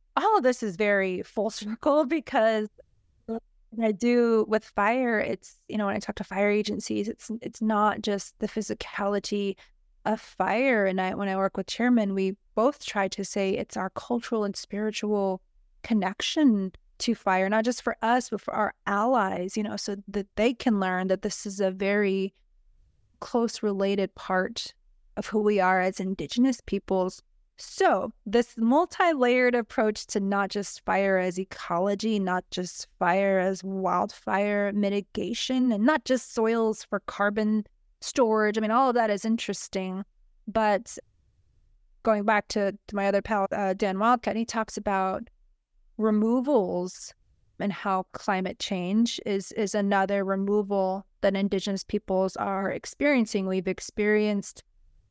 Speaker 4: all of this is very full circle because what I do with fire, it's, you know, when I talk to fire agencies, it's it's not just the physicality of fire. And I when I work with chairmen, we both try to say it's our cultural and spiritual connection to fire, not just for us, but for our allies, you know, so that they can learn that this is a very close related part of who we are as Indigenous peoples. So this multi-layered approach to not just fire as ecology, not just fire as wildfire mitigation, and not just soils for carbon storage. I mean, all of that is interesting. But going back to, to my other pal, uh, Dan Wildcat, he talks about removals and how climate change is is another removal that Indigenous peoples are experiencing. We've experienced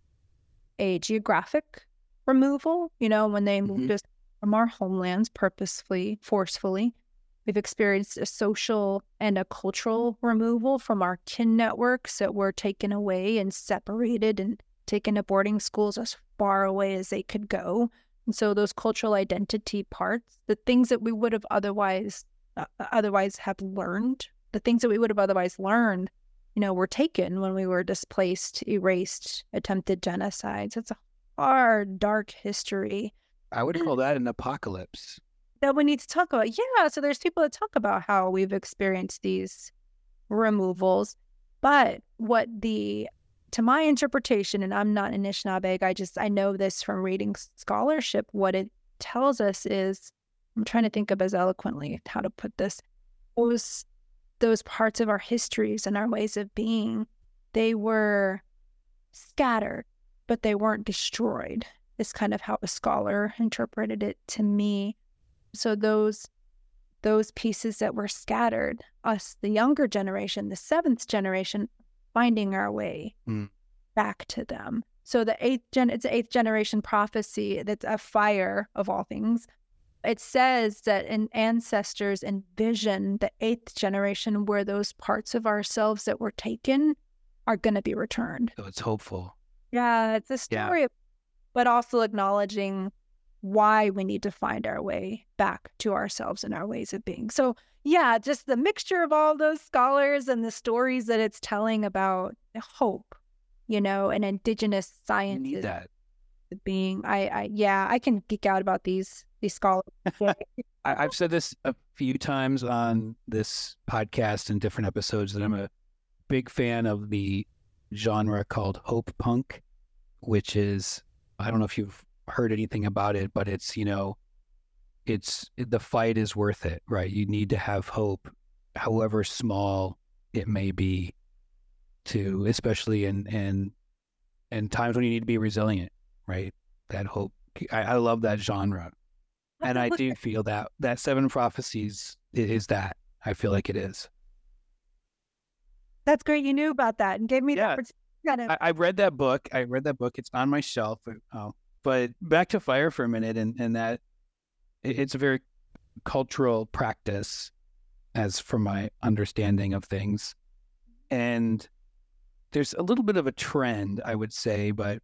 Speaker 4: a geographic removal, you know, when they moved
Speaker 2: Mhm.
Speaker 4: us from our homelands purposefully, forcefully. We've experienced a social and a cultural removal from our kin networks that were taken away and separated and taken to boarding schools as far away as they could go. And so those cultural identity parts, the things that we would have otherwise uh, otherwise have learned, the things that we would have otherwise learned, you know, were taken when we were displaced, erased, attempted genocides. It's a hard, dark history
Speaker 2: I would call that an apocalypse.
Speaker 4: that we need to talk about. Yeah, so there's people that talk about how we've experienced these removals, but what the, to my interpretation, and I'm not an Anishinaabe, I just, I know this from reading scholarship, what it tells us is, I'm trying to think of as eloquently how to put this, those, those parts of our histories and our ways of being, they were scattered, but they weren't destroyed, is kind of how a scholar interpreted it to me. So those those pieces that were scattered, us, the younger generation, the seventh generation, finding our way
Speaker 2: Mm.
Speaker 4: back to them. So the eighth gen, it's an eighth generation prophecy that's a fire of all things. It says that in ancestors envision the eighth generation where those parts of ourselves that were taken are going to be returned.
Speaker 2: So it's hopeful.
Speaker 4: Yeah, it's a
Speaker 2: Yeah.
Speaker 4: story, of- but also acknowledging why we need to find our way back to ourselves and our ways of being. So yeah, just the mixture of all those scholars and the stories that it's telling about hope, you know, and Indigenous
Speaker 2: You
Speaker 4: science
Speaker 2: need that.
Speaker 4: being. I, I, yeah, I can geek out about these these scholars.
Speaker 2: I, I've said this a few times on this podcast and different episodes that I'm a big fan of the genre called hope punk, which is, I don't know if you've heard anything about it, but it's, you know, it's, the fight is worth it, right? You need to have hope, however small it may be, to, especially in, in, in times when you need to be resilient, right? That hope. I, I love that genre. And I do feel that that Seven Prophecies i- is that. I feel like it is.
Speaker 4: That's great. You knew about that and gave me
Speaker 2: Yeah.
Speaker 4: the opportunity. Kind of,
Speaker 2: I, I read that book. I read that book. It's on my shelf. Uh, but back to fire for a minute, and, and that it, it's a very cultural practice, as from my understanding of things. And there's a little bit of a trend, I would say, but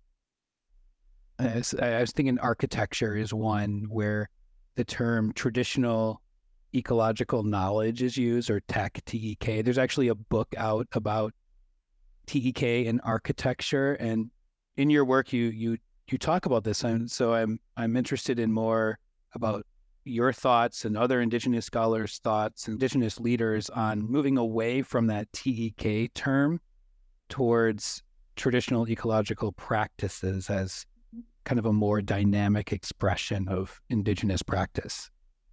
Speaker 2: I was, I was thinking architecture is one where the term traditional ecological knowledge is used, or T E C, T E K. There's actually a book out about T E K and architecture, and in your work, you you you talk about this, and so I'm I'm interested in more about your thoughts and other Indigenous scholars' thoughts, Indigenous leaders, on moving away from that T E K term towards traditional ecological practices as kind of a more dynamic expression of Indigenous practice.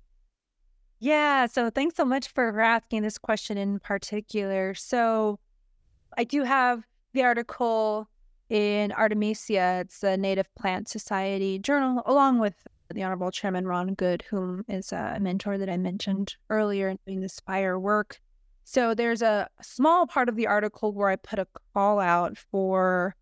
Speaker 4: yeah. So thanks so much for asking this question in particular. So I do have the article in Artemisia. It's a Native Plant Society journal, along with the Honorable Chairman Ron Good, whom is a mentor that I mentioned earlier in doing this fire work. So there's a small part of the article where I put a call out for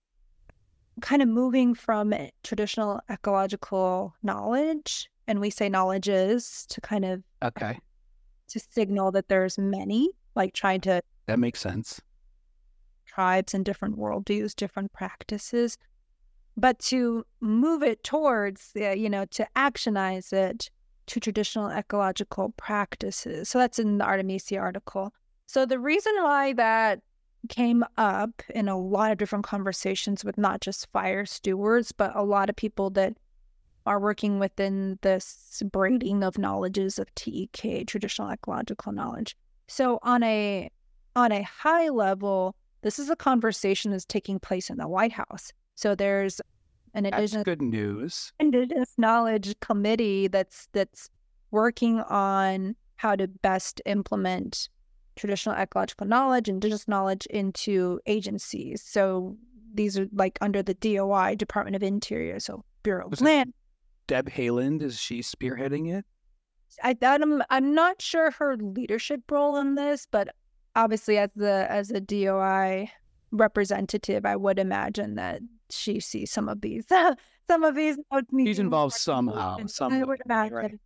Speaker 4: kind of moving from traditional ecological knowledge, and we say knowledges to kind of
Speaker 2: Okay,
Speaker 4: to signal that there's many, like trying to
Speaker 2: that makes sense.
Speaker 4: tribes and different worldviews, different practices, but to move it towards, uh, you know, to actionize it to traditional ecological practices. So that's in the Artemisia article. So the reason why that came up in a lot of different conversations with not just fire stewards, but a lot of people that are working within this braiding of knowledges of T E K, traditional ecological knowledge. So on a on a high level, this is a conversation that's taking place in the White House. So there's an
Speaker 2: That's
Speaker 4: indigenous,
Speaker 2: good news.
Speaker 4: indigenous knowledge committee that's that's working on how to best implement traditional ecological knowledge, indigenous knowledge into agencies. So these are like under the D O I, Department of Interior, so Bureau
Speaker 2: Was
Speaker 4: of
Speaker 2: it
Speaker 4: Land.
Speaker 2: Deb Haaland, is she spearheading it?
Speaker 4: I, I'm I'm not sure her leadership role in this, but obviously as the as a D O I representative, I would imagine that she sees some of these some of these.
Speaker 2: She's involved somehow. Some
Speaker 4: I would imagine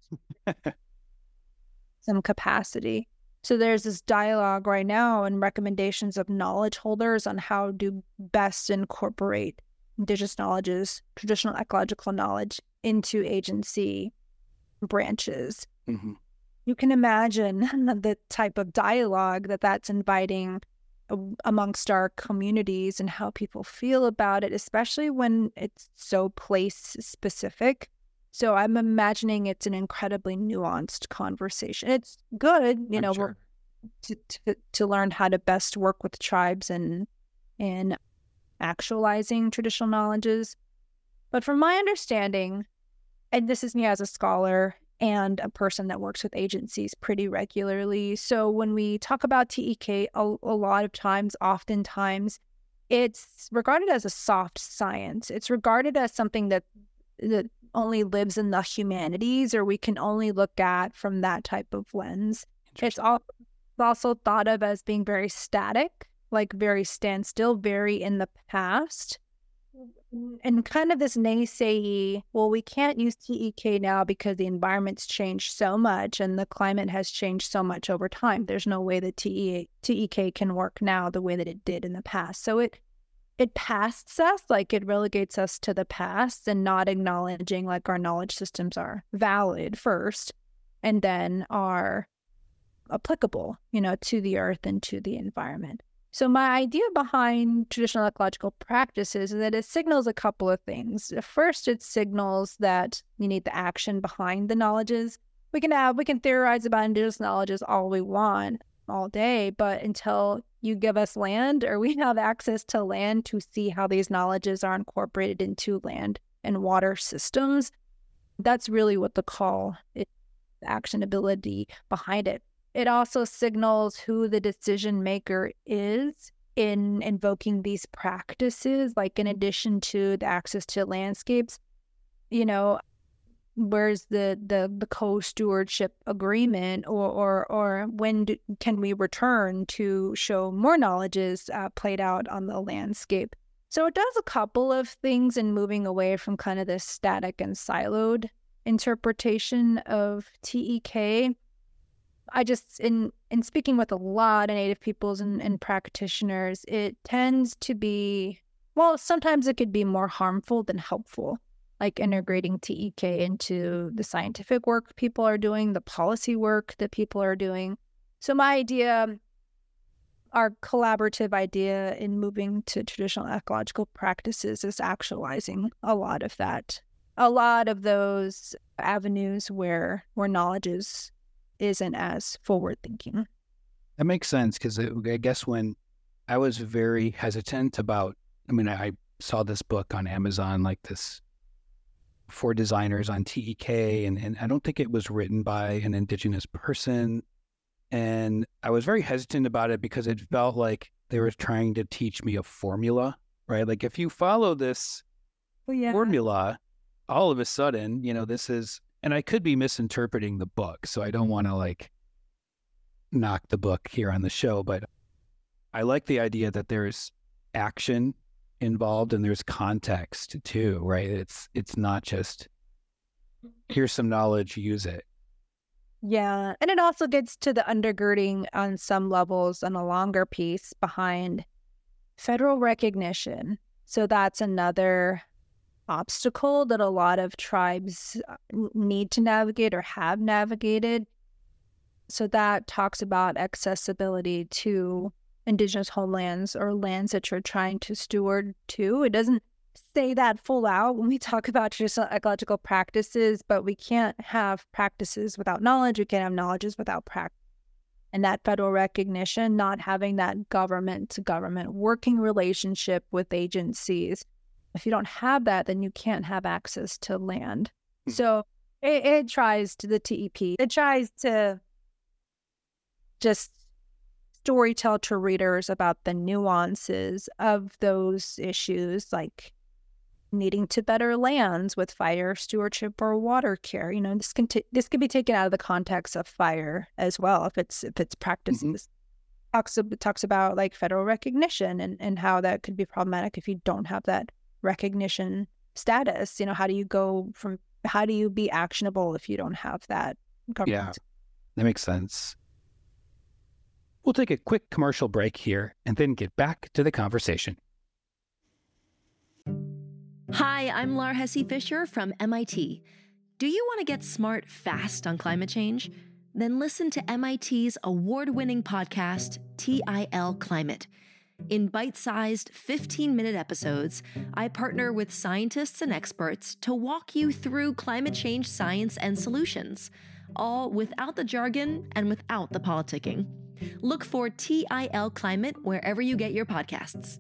Speaker 4: some capacity. So there's this dialogue right now and recommendations of knowledge holders on how to best incorporate indigenous knowledges, traditional ecological knowledge into agency branches.
Speaker 2: Mm-hmm.
Speaker 4: You can imagine the type of dialogue that that's inviting amongst our communities and how people feel about it, especially when it's so place specific. So I'm imagining it's an incredibly nuanced conversation. It's good, you
Speaker 2: I'm
Speaker 4: know,
Speaker 2: sure.
Speaker 4: to, to to learn how to best work with tribes and and actualizing traditional knowledges. But from my understanding, and this is me as a scholar and a person that works with agencies pretty regularly. So when we talk about T E K, a, a lot of times, oftentimes, it's regarded as a soft science. It's regarded as something that that only lives in the humanities, or we can only look at from that type of lens. It's also thought of as being very static, like very standstill, very in the past. And kind of this naysay, well, we can't use T E K now because the environment's changed so much and the climate has changed so much over time. There's no way that T E K can work now the way that it did in the past. So it it pasts us, like it relegates us to the past and not acknowledging like our knowledge systems are valid first and then are applicable, you know, to the earth and to the environment. So my idea behind traditional ecological practices is that it signals a couple of things. First, it signals that you need the action behind the knowledges. We can have, we can theorize about indigenous knowledges all we want all day, but until you give us land or we have access to land to see how these knowledges are incorporated into land and water systems, that's really what the call is, the actionability behind it. It also signals who the decision maker is in invoking these practices, like in addition to the access to landscapes, you know, where's the, the, the co-stewardship agreement, or, or, or when do, can we return to show more knowledges uh, played out on the landscape? So it does a couple of things in moving away from kind of this static and siloed interpretation of T E K. I just, in in speaking with a lot of Native peoples and, and practitioners, it tends to be, well, sometimes it could be more harmful than helpful, like integrating T E K into the scientific work people are doing, the policy work that people are doing. So my idea, our collaborative idea in moving to traditional ecological practices is actualizing a lot of that, a lot of those avenues where where knowledge is isn't as forward-thinking.
Speaker 2: That makes sense, because I guess when I was very hesitant about, I mean, I saw this book on Amazon, like this for designers on T E K, and, and I don't think it was written by an indigenous person. And I was very hesitant about it because it felt like they were trying to teach me a formula, right? Like if you follow this
Speaker 4: Oh, yeah.
Speaker 2: formula, all of a sudden, you know, this is, and I could be misinterpreting the book, so I don't want to like knock the book here on the show, but I like the idea that there's action involved and there's context too, right? It's it's not just here's some knowledge, use it.
Speaker 4: Yeah. And it also gets to the undergirding on some levels on a longer piece behind federal recognition. So that's another obstacle that a lot of tribes uh, need to navigate or have navigated. So that talks about accessibility to Indigenous homelands or lands that you're trying to steward to. It doesn't say that full out when we talk about traditional ecological practices, but we can't have practices without knowledge. We can't have knowledges without practice. And that federal recognition, not having that government-to-government working relationship with agencies. If you don't have that, then you can't have access to land. Mm-hmm. So it, it tries to, the T E P, it tries to just storytell to readers about the nuances of those issues, like needing to better lands with fire stewardship or water care. You know, this can t- this can be taken out of the context of fire as well if it's if it's practices. Mm-hmm. Talks it talks about like federal recognition and, and how that could be problematic if you don't have that recognition status. You know, how do you go from how do you be actionable if you don't have that government?
Speaker 2: Yeah, that makes sense. We'll take a quick commercial break here and then get back to the conversation.
Speaker 5: Hi, I'm Lara Hesse-Fisher from M I T. Do you want to get smart fast on climate change? Then listen to M I T's award-winning podcast, T I L Climate. In bite-sized fifteen-minute episodes, I partner with scientists and experts to walk you through climate change science and solutions, all without the jargon and without the politicking. Look for T I L Climate wherever you get your podcasts.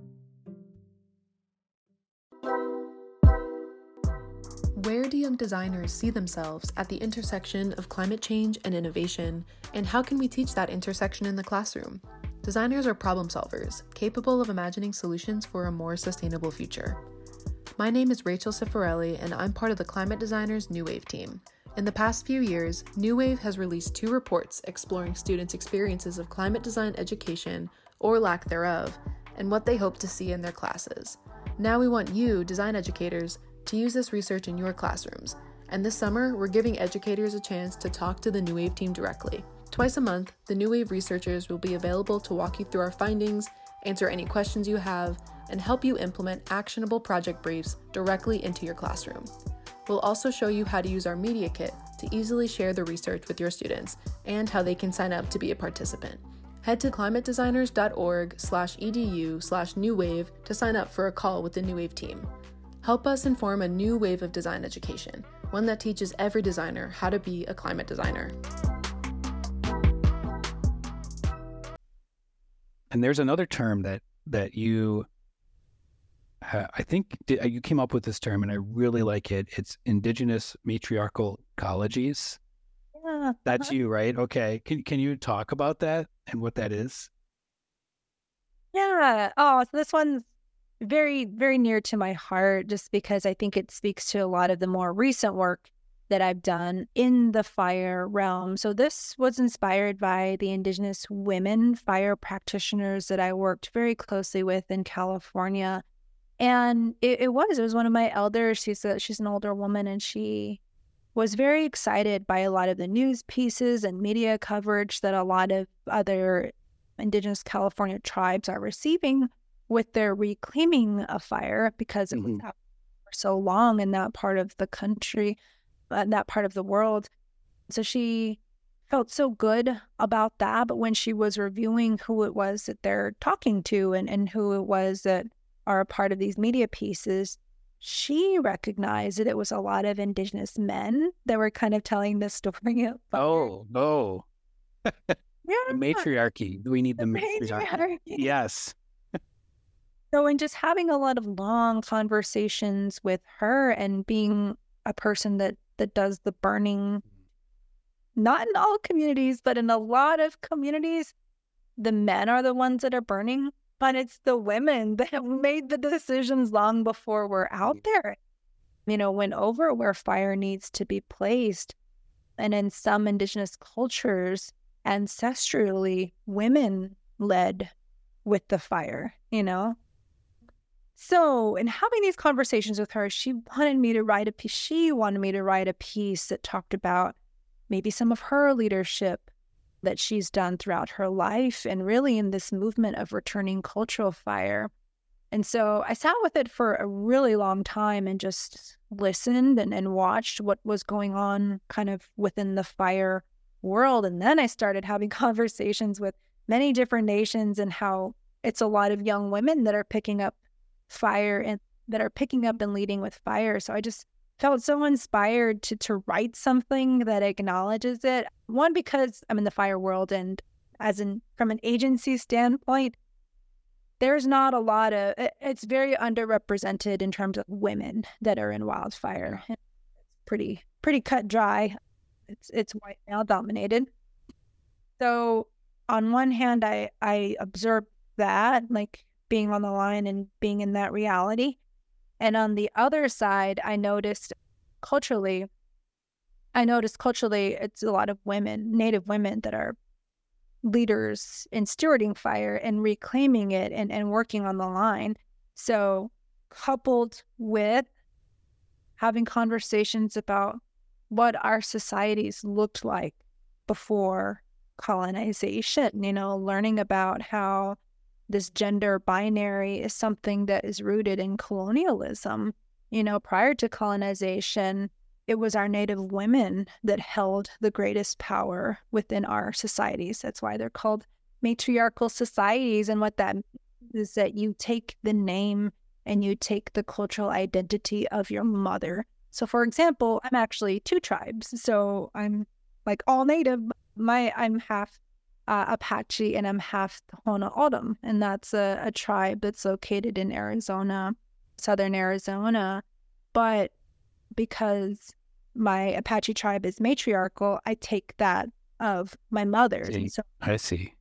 Speaker 6: Where do young designers see themselves at the intersection of climate change and innovation, and how can we teach that intersection in the classroom? Designers are problem solvers, capable of imagining solutions for a more sustainable future. My name is Rachel Cifarelli, and I'm part of the Climate Designers New Wave team. In the past few years, New Wave has released two reports exploring students' experiences of climate design education, or lack thereof, and what they hope to see in their classes. Now we want you, design educators, to use this research in your classrooms, and this summer, we're giving educators a chance to talk to the New Wave team directly. Twice a month, the New Wave researchers will be available to walk you through our findings, answer any questions you have, and help you implement actionable project briefs directly into your classroom. We'll also show you how to use our media kit to easily share the research with your students and how they can sign up to be a participant. Head to climatedesigners.org slash edu slash new wave to sign up for a call with the New Wave team. Help us inform a new wave of design education, one that teaches every designer how to be a climate designer.
Speaker 2: And there's another term that that you, uh, I think you came up with this term, and I really like it. It's Indigenous matriarchal ecologies.
Speaker 4: Yeah.
Speaker 2: That's you, right? Okay. Can can you talk about that and what that is?
Speaker 4: Yeah. Oh, so this one's very, very near to my heart just because I think it speaks to a lot of the more recent work that I've done in the fire realm. So this was inspired by the Indigenous women fire practitioners that I worked very closely with in California. And it, it was, it was one of my elders. She's a, she's an older woman, and she was very excited by a lot of the news pieces and media coverage that a lot of other Indigenous California tribes are receiving with their reclaiming of fire, because it mm-hmm. was out for so long in that part of the country, uh, that part of the world. So she felt so good about that. But when she was reviewing who it was that they're talking to and, and who it was that are a part of these media pieces, she recognized that it was a lot of Indigenous men that were kind of telling this story.
Speaker 2: Oh, no.
Speaker 4: Yeah.
Speaker 2: The matriarchy. We need the,
Speaker 4: the
Speaker 2: matriarchy.
Speaker 4: matriarchy.
Speaker 2: Yes.
Speaker 4: So in just having a lot of long conversations with her and being a person that, that does the burning, not in all communities, but in a lot of communities, the men are the ones that are burning, but it's the women that have made the decisions long before we're out there. You know, went over where fire needs to be placed. And in some Indigenous cultures, ancestrally, women led with the fire, you know? So in having these conversations with her, she wanted me to write a piece. She wanted me to write a piece that talked about maybe some of her leadership that she's done throughout her life and really in this movement of returning cultural fire. And so I sat with it for a really long time and just listened and, and watched what was going on kind of within the fire world. And then I started having conversations with many different nations and how it's a lot of young women that are picking up fire and that are picking up and leading with fire. So I just felt so inspired to to write something that acknowledges it. One, because I'm in the fire world, and as in from an agency standpoint, there's not a lot of, it's very underrepresented in terms of women that are in wildfire. It's pretty, pretty cut dry. It's, it's white male dominated. So on one hand, I, I observed that, like being on the line and being in that reality. And on the other side, I noticed culturally, I noticed culturally, it's a lot of women, Native women that are leaders in stewarding fire and reclaiming it and, and working on the line. So coupled with having conversations about what our societies looked like before colonization, you know, learning about how this gender binary is something that is rooted in colonialism. You know, prior to colonization, it was our Native women that held the greatest power within our societies. That's why they're called matriarchal societies. And what that is that you take the name and you take the cultural identity of your mother. So, for example, I'm actually two tribes. So I'm like all Native. My I'm half uh, Apache and I'm half Tohono O'odham. And that's a, a tribe that's located in Arizona, southern Arizona. But because my Apache tribe is matriarchal, I take that of my mother's.
Speaker 2: See,
Speaker 4: so,
Speaker 2: I see.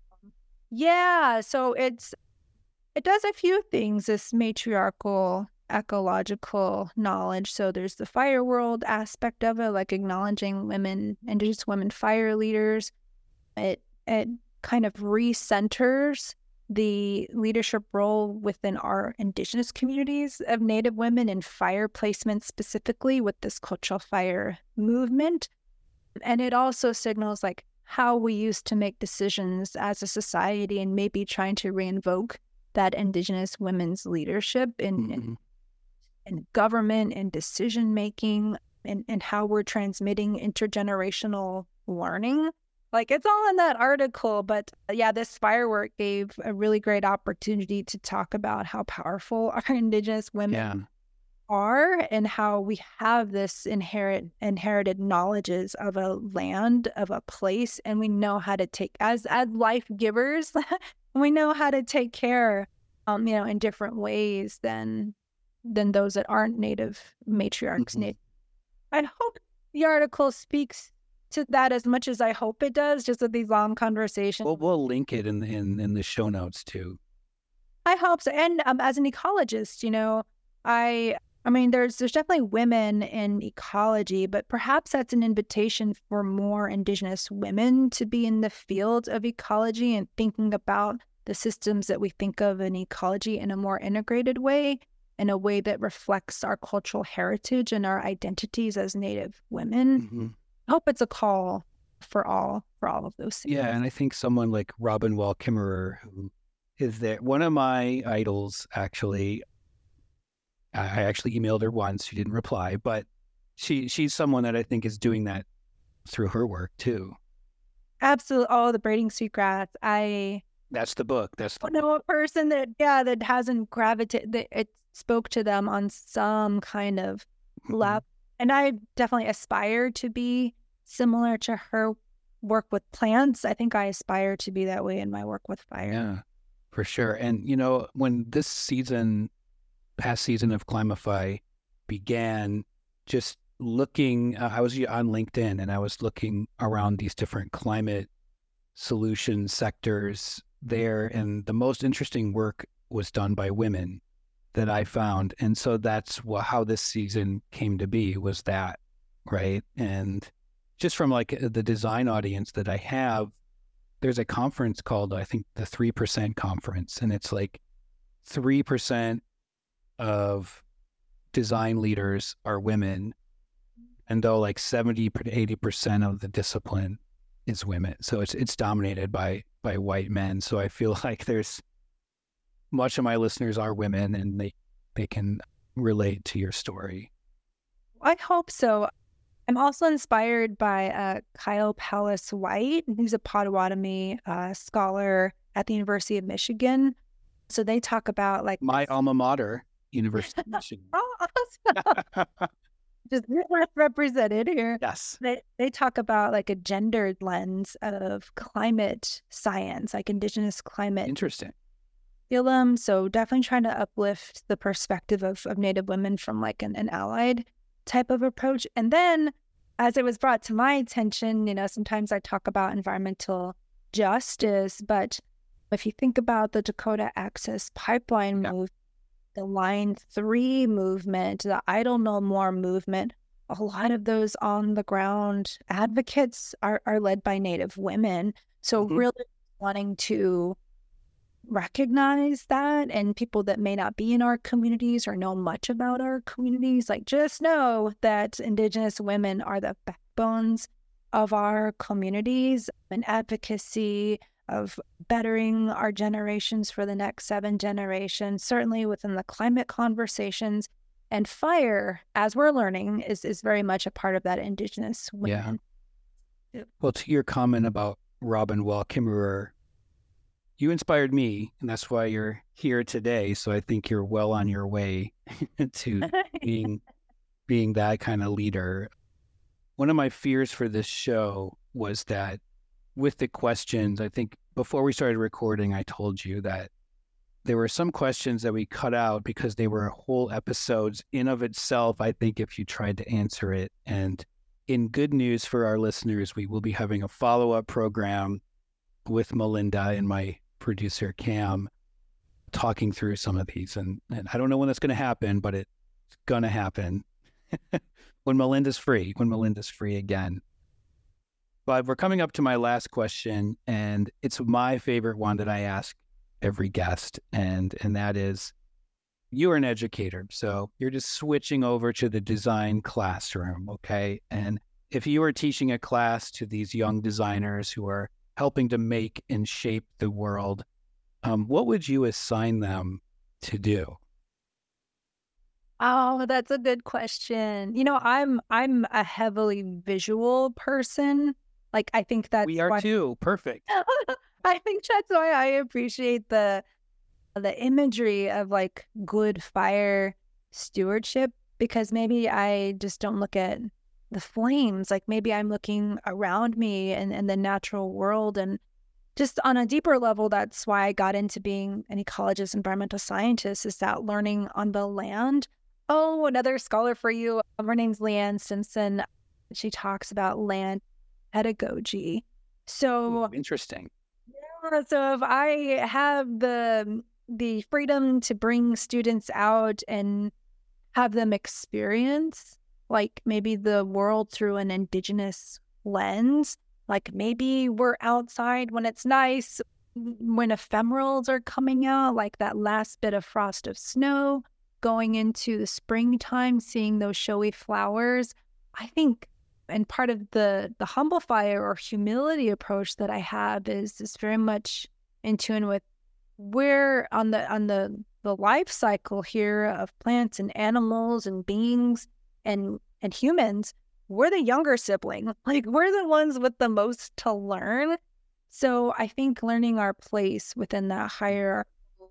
Speaker 4: Yeah, so it's it does a few things, this matriarchal ecological knowledge. So there's the fire world aspect of it, like acknowledging women, Indigenous women fire leaders. It it kind of recenters the leadership role within our Indigenous communities of Native women in fire placement, specifically with this cultural fire movement. And it also signals like how we used to make decisions as a society and maybe trying to reinvoke that Indigenous women's leadership in, mm-hmm. in, in government and decision making, and, and how we're transmitting intergenerational learning. Like, it's all in that article, but yeah, this firework gave a really great opportunity to talk about how powerful our Indigenous women
Speaker 2: Yeah.
Speaker 4: are and how we have this inherit inherited knowledges of a land, of a place, and we know how to take, as as life givers, we know how to take care, um, you know, in different ways than than those that aren't Native matriarchs.
Speaker 2: Mhm.
Speaker 4: Native. I hope the article speaks to that as much as I hope it does, just with these long conversations.
Speaker 2: We'll, we'll link it in, in, in the show notes too.
Speaker 4: I hope so. And um, as an ecologist, you know, I I mean, there's there's definitely women in ecology, but perhaps that's an invitation for more Indigenous women to be in the field of ecology and thinking about the systems that we think of in ecology in a more integrated way, in a way that reflects our cultural heritage and our identities as Native women.
Speaker 2: Mm-hmm.
Speaker 4: I hope it's a call for all for all of those things.
Speaker 2: Yeah, and I think someone like Robin Wall Kimmerer, who is there, one of my idols, actually. I actually emailed her once. She didn't reply, but she she's someone that I think is doing that through her work too.
Speaker 4: Absolutely. Oh, the braiding sweetgrass. I
Speaker 2: That's the book. That's the
Speaker 4: don't know a person that, yeah, that hasn't gravitated, that it spoke to them on some kind of
Speaker 2: Mhm.
Speaker 4: level. And I definitely aspire to be similar to her work with plants. I think I aspire to be that way in my work with fire.
Speaker 2: Yeah, for sure. And, you know, when this season, past season of Climify began, just looking, uh, I was on LinkedIn and I was looking around these different climate solution sectors there. And the most interesting work was done by women that I found. And so that's wh- how this season came to be, was that, right? And just from like the design audience that I have, there's a conference called, I think, the three percent Conference. And it's like three percent of design leaders are women. And though like seventy to eighty percent of the discipline is women. So it's it's dominated by by white men. So I feel like there's much of my listeners are women and they, they can relate to your story.
Speaker 4: I hope so. I'm also inspired by uh, Kyle Palace White, who's a Potawatomi uh, scholar at the University of Michigan. So they talk about like
Speaker 2: my alma mater, University of Michigan.
Speaker 4: Oh, awesome. Just represented here.
Speaker 2: Yes.
Speaker 4: They they talk about like a gendered lens of climate science, like Indigenous climate.
Speaker 2: Interesting.
Speaker 4: Curriculum. So definitely trying to uplift the perspective of, of Native women from like an, an allied type of approach. And then as it was brought to my attention, you know, sometimes I talk about environmental justice, but if you think about the Dakota Access Pipeline
Speaker 2: yeah.
Speaker 4: move, the Line three movement, the Idle No More movement, a lot of those on the ground advocates are, are led by Native women. So mm-hmm. really wanting to recognize that, and people that may not be in our communities or know much about our communities, like just know that Indigenous women are the backbones of our communities, and advocacy of bettering our generations for the next seven generations, certainly within the climate conversations. And fire, as we're learning, is, is very much a part of that Indigenous women.
Speaker 2: Yeah. Well, to your comment about Robin Wall Kimmerer, you inspired me, and that's why you're here today. So I think you're well on your way to being being that kind of leader. One of my fears for this show was that with the questions, I think before we started recording, I told you that there were some questions that we cut out because they were whole episodes in of itself, I think, if you tried to answer it. And in good news for our listeners, we will be having a follow-up program with Melinda and my producer, Cam, talking through some of these. And, and I don't know when that's going to happen, but it's going to happen when Melinda's free, when Melinda's free again. But we're coming up to my last question, and it's my favorite one that I ask every guest, and and that is, you're an educator, so you're just switching over to the design classroom, okay? And if you were teaching a class to these young designers who are helping to make and shape the world, um, what would you assign them to do?
Speaker 4: Oh, that's a good question. You know, I'm I'm a heavily visual person. Like, I think that's
Speaker 2: we are
Speaker 4: why...
Speaker 2: too. Perfect.
Speaker 4: I think that's why I appreciate the the imagery of like good fire stewardship, because maybe I just don't look at the flames. Like maybe I'm looking around me and, and the natural world. And just on a deeper level, that's why I got into being an ecologist, environmental scientist, is that learning on the land. Oh, another scholar for you. Her name's Leanne Simpson. She talks about land pedagogy. So
Speaker 2: Ooh, interesting.
Speaker 4: Yeah, so if I have the the freedom to bring students out and have them experience like maybe the world through an Indigenous lens, like maybe we're outside when it's nice, when ephemerals are coming out, like that last bit of frost of snow, going into the springtime, seeing those showy flowers. I think, and part of the the humble fire or humility approach that I have is is very much in tune with where on the on the the life cycle here of plants and animals and beings and and humans. We're the younger sibling. Like we're the ones with the most to learn. So I think learning our place within that higher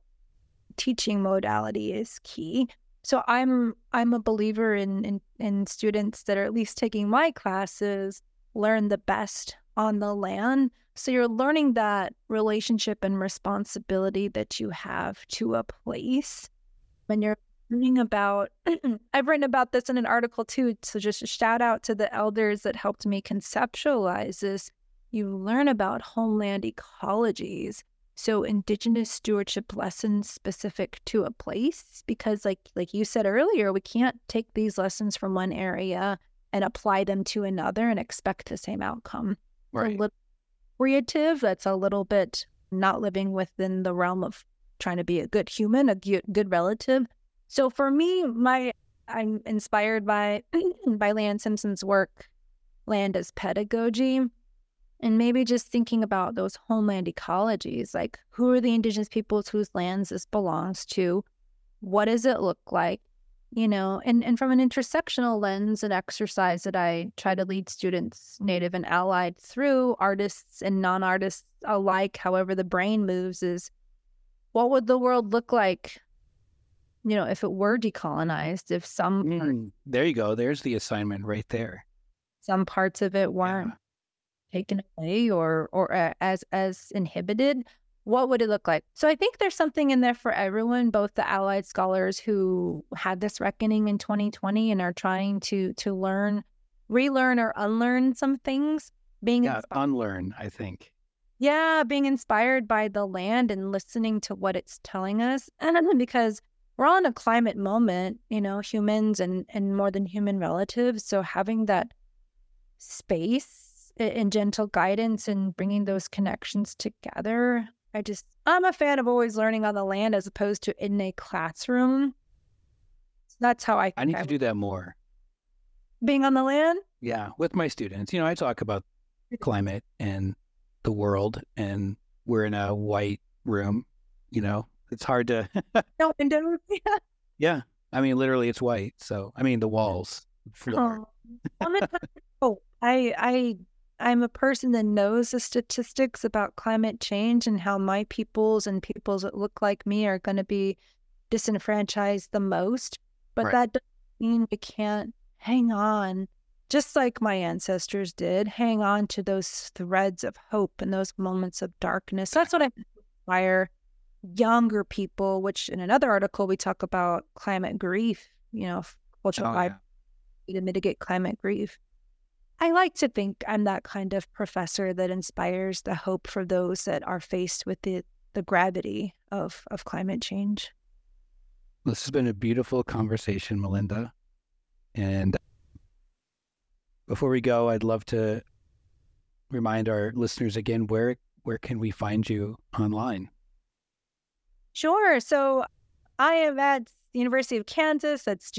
Speaker 4: teaching modality is key. So I'm I'm a believer in, in in students that are at least taking my classes learn the best on the land. So you're learning that relationship and responsibility that you have to a place. When you're learning about, I've written about this in an article too, so just a shout out to the elders that helped me conceptualize this. You learn about homeland ecologies. So Indigenous stewardship lessons specific to a place, because like like you said earlier, we can't take these lessons from one area and apply them to another and expect the same outcome.
Speaker 2: Right.
Speaker 4: It's a little creative. That's a little bit not living within the realm of trying to be a good human, a good, good relative. So for me, my I'm inspired by by Leanne Simpson's work, Land as Pedagogy. And maybe just thinking about those homeland ecologies, like who are the indigenous peoples whose lands this belongs to? What does it look like? You know, and, and from an intersectional lens, an exercise that I try to lead students, Native and allied, through, artists and non-artists alike, however the brain moves, is what would the world look like, you know, if it were decolonized, if some
Speaker 2: Mm, there you go. There's the assignment right there.
Speaker 4: some parts of it weren't
Speaker 2: Yeah.
Speaker 4: taken away or or uh, as as inhibited, what would it look like? So I think there's something in there for everyone, both the allied scholars who had this reckoning in twenty twenty and are trying to to learn, relearn or unlearn some things, being
Speaker 2: Yeah,
Speaker 4: inspired,
Speaker 2: unlearn, I think.
Speaker 4: yeah, being inspired by the land and listening to what it's telling us. And because we're all in a climate moment, you know, humans and and more than human relatives. So having that space a- and gentle guidance and bringing those connections together. I just, I'm a fan of always learning on the land as opposed to in a classroom. So that's how I
Speaker 2: I need
Speaker 4: think I
Speaker 2: to do that more.
Speaker 4: being on the land.
Speaker 2: Yeah, with my students. You know, I talk about climate and the world, and we're in a white room. You know, it's hard to,
Speaker 4: No, and don't-
Speaker 2: yeah. I mean, literally, it's white. So, I mean, the walls, floor.
Speaker 4: Oh, I'm a- oh, I, I, I'm a person that knows the statistics about climate change and how my peoples and peoples that look like me are going to be disenfranchised the most. But
Speaker 2: Right.
Speaker 4: that doesn't mean we can't hang on, just like my ancestors did, hang on to those threads of hope and those moments of darkness. That's what I inspire younger people, which in another article we talk about climate grief, you know, cultural
Speaker 2: Oh,
Speaker 4: vibe
Speaker 2: yeah.
Speaker 4: to mitigate climate grief. I like to think I'm that kind of professor that inspires the hope for those that are faced with the, the gravity of, of climate change.
Speaker 2: This has been a beautiful conversation, Melinda. And before we go, I'd love to remind our listeners again, where where can we find you online?
Speaker 4: Sure. So I am at the University of Kansas. That's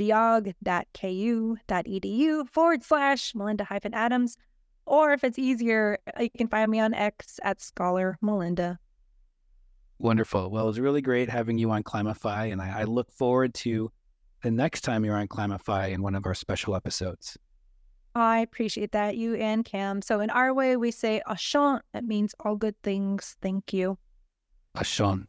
Speaker 4: geog.ku.edu forward slash Melinda hyphen Adams. Or if it's easier, you can find me on X at Scholar Melinda.
Speaker 2: Wonderful. Well, it was really great having you on Climify, and I, I look forward to the next time you're on Climify in one of our special episodes.
Speaker 4: I appreciate that, you and Cam. So in our way, we say Ashan. That means all good things. Thank you.
Speaker 2: Ashon.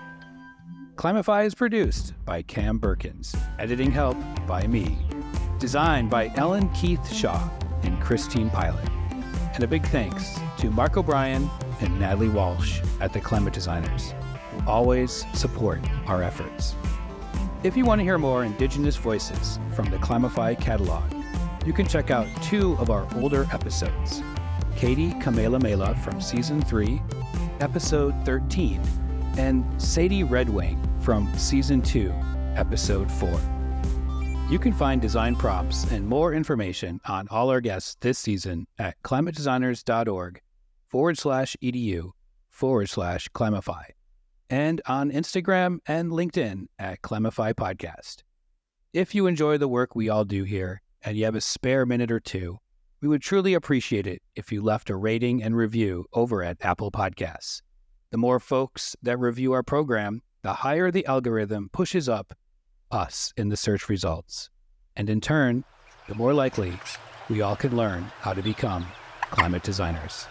Speaker 2: Climify is produced by Cam Berkins. Editing help by me. Designed by Ellen Keith Shaw and Christine Pilot. And a big thanks to Mark O'Brien and Natalie Walsh at the Climate Designers, who always support our efforts. If you want to hear more Indigenous voices from the Climify catalog, you can check out two of our older episodes. Katie Kamehameha from Season three, Episode thirteen, and Sadie Redwing from Season two, Episode four. You can find design prompts and more information on all our guests this season at climatedesigners.org forward slash edu forward slash Climify, and on Instagram and LinkedIn at Climify Podcast. If you enjoy the work we all do here and you have a spare minute or two, we would truly appreciate it if you left a rating and review over at Apple Podcasts. The more folks that review our program, the higher the algorithm pushes up us in the search results. And in turn, the more likely we all can learn how to become climate designers.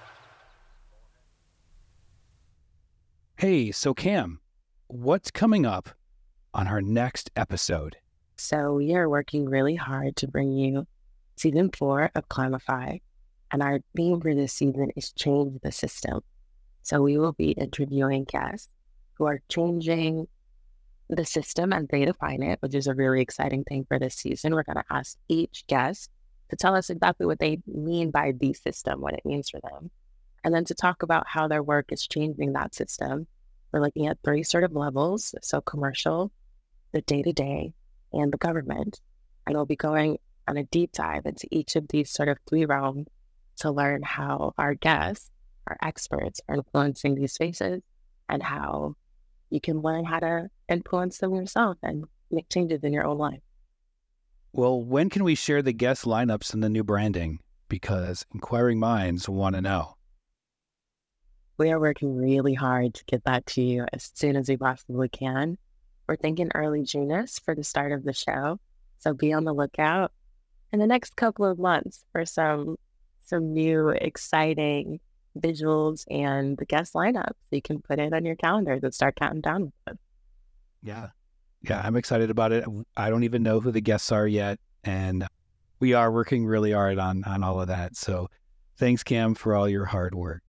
Speaker 2: Hey, so Cam, what's coming up on our next episode?
Speaker 3: So we are working really hard to bring you season four of Climify, and our theme for this season is change the system. So we will be interviewing guests who are changing the system as they define it, which is a really exciting thing for this season. We're going to ask each guest to tell us exactly what they mean by the system, what it means for them, and then to talk about how their work is changing that system. We're looking at three sort of levels, so commercial, the day-to-day, and the government. And we'll be going on a deep dive into each of these sort of three realms to learn how our guests, our experts, are influencing these spaces and how you can learn how to influence them yourself and make changes in your own life.
Speaker 2: Well, when can we share the guest lineups and the new branding? because inquiring minds want to know.
Speaker 3: We are working really hard to get that to you as soon as we possibly can. We're thinking early June-ish for the start of the show, so be on the lookout in the next couple of months for some some new exciting visuals and the guest lineup. So you can put it on your calendar to start counting down with it.
Speaker 2: Yeah. Yeah, I'm excited about it. I don't even know who the guests are yet, and we are working really hard on, on all of that. So thanks, Cam, for all your hard work.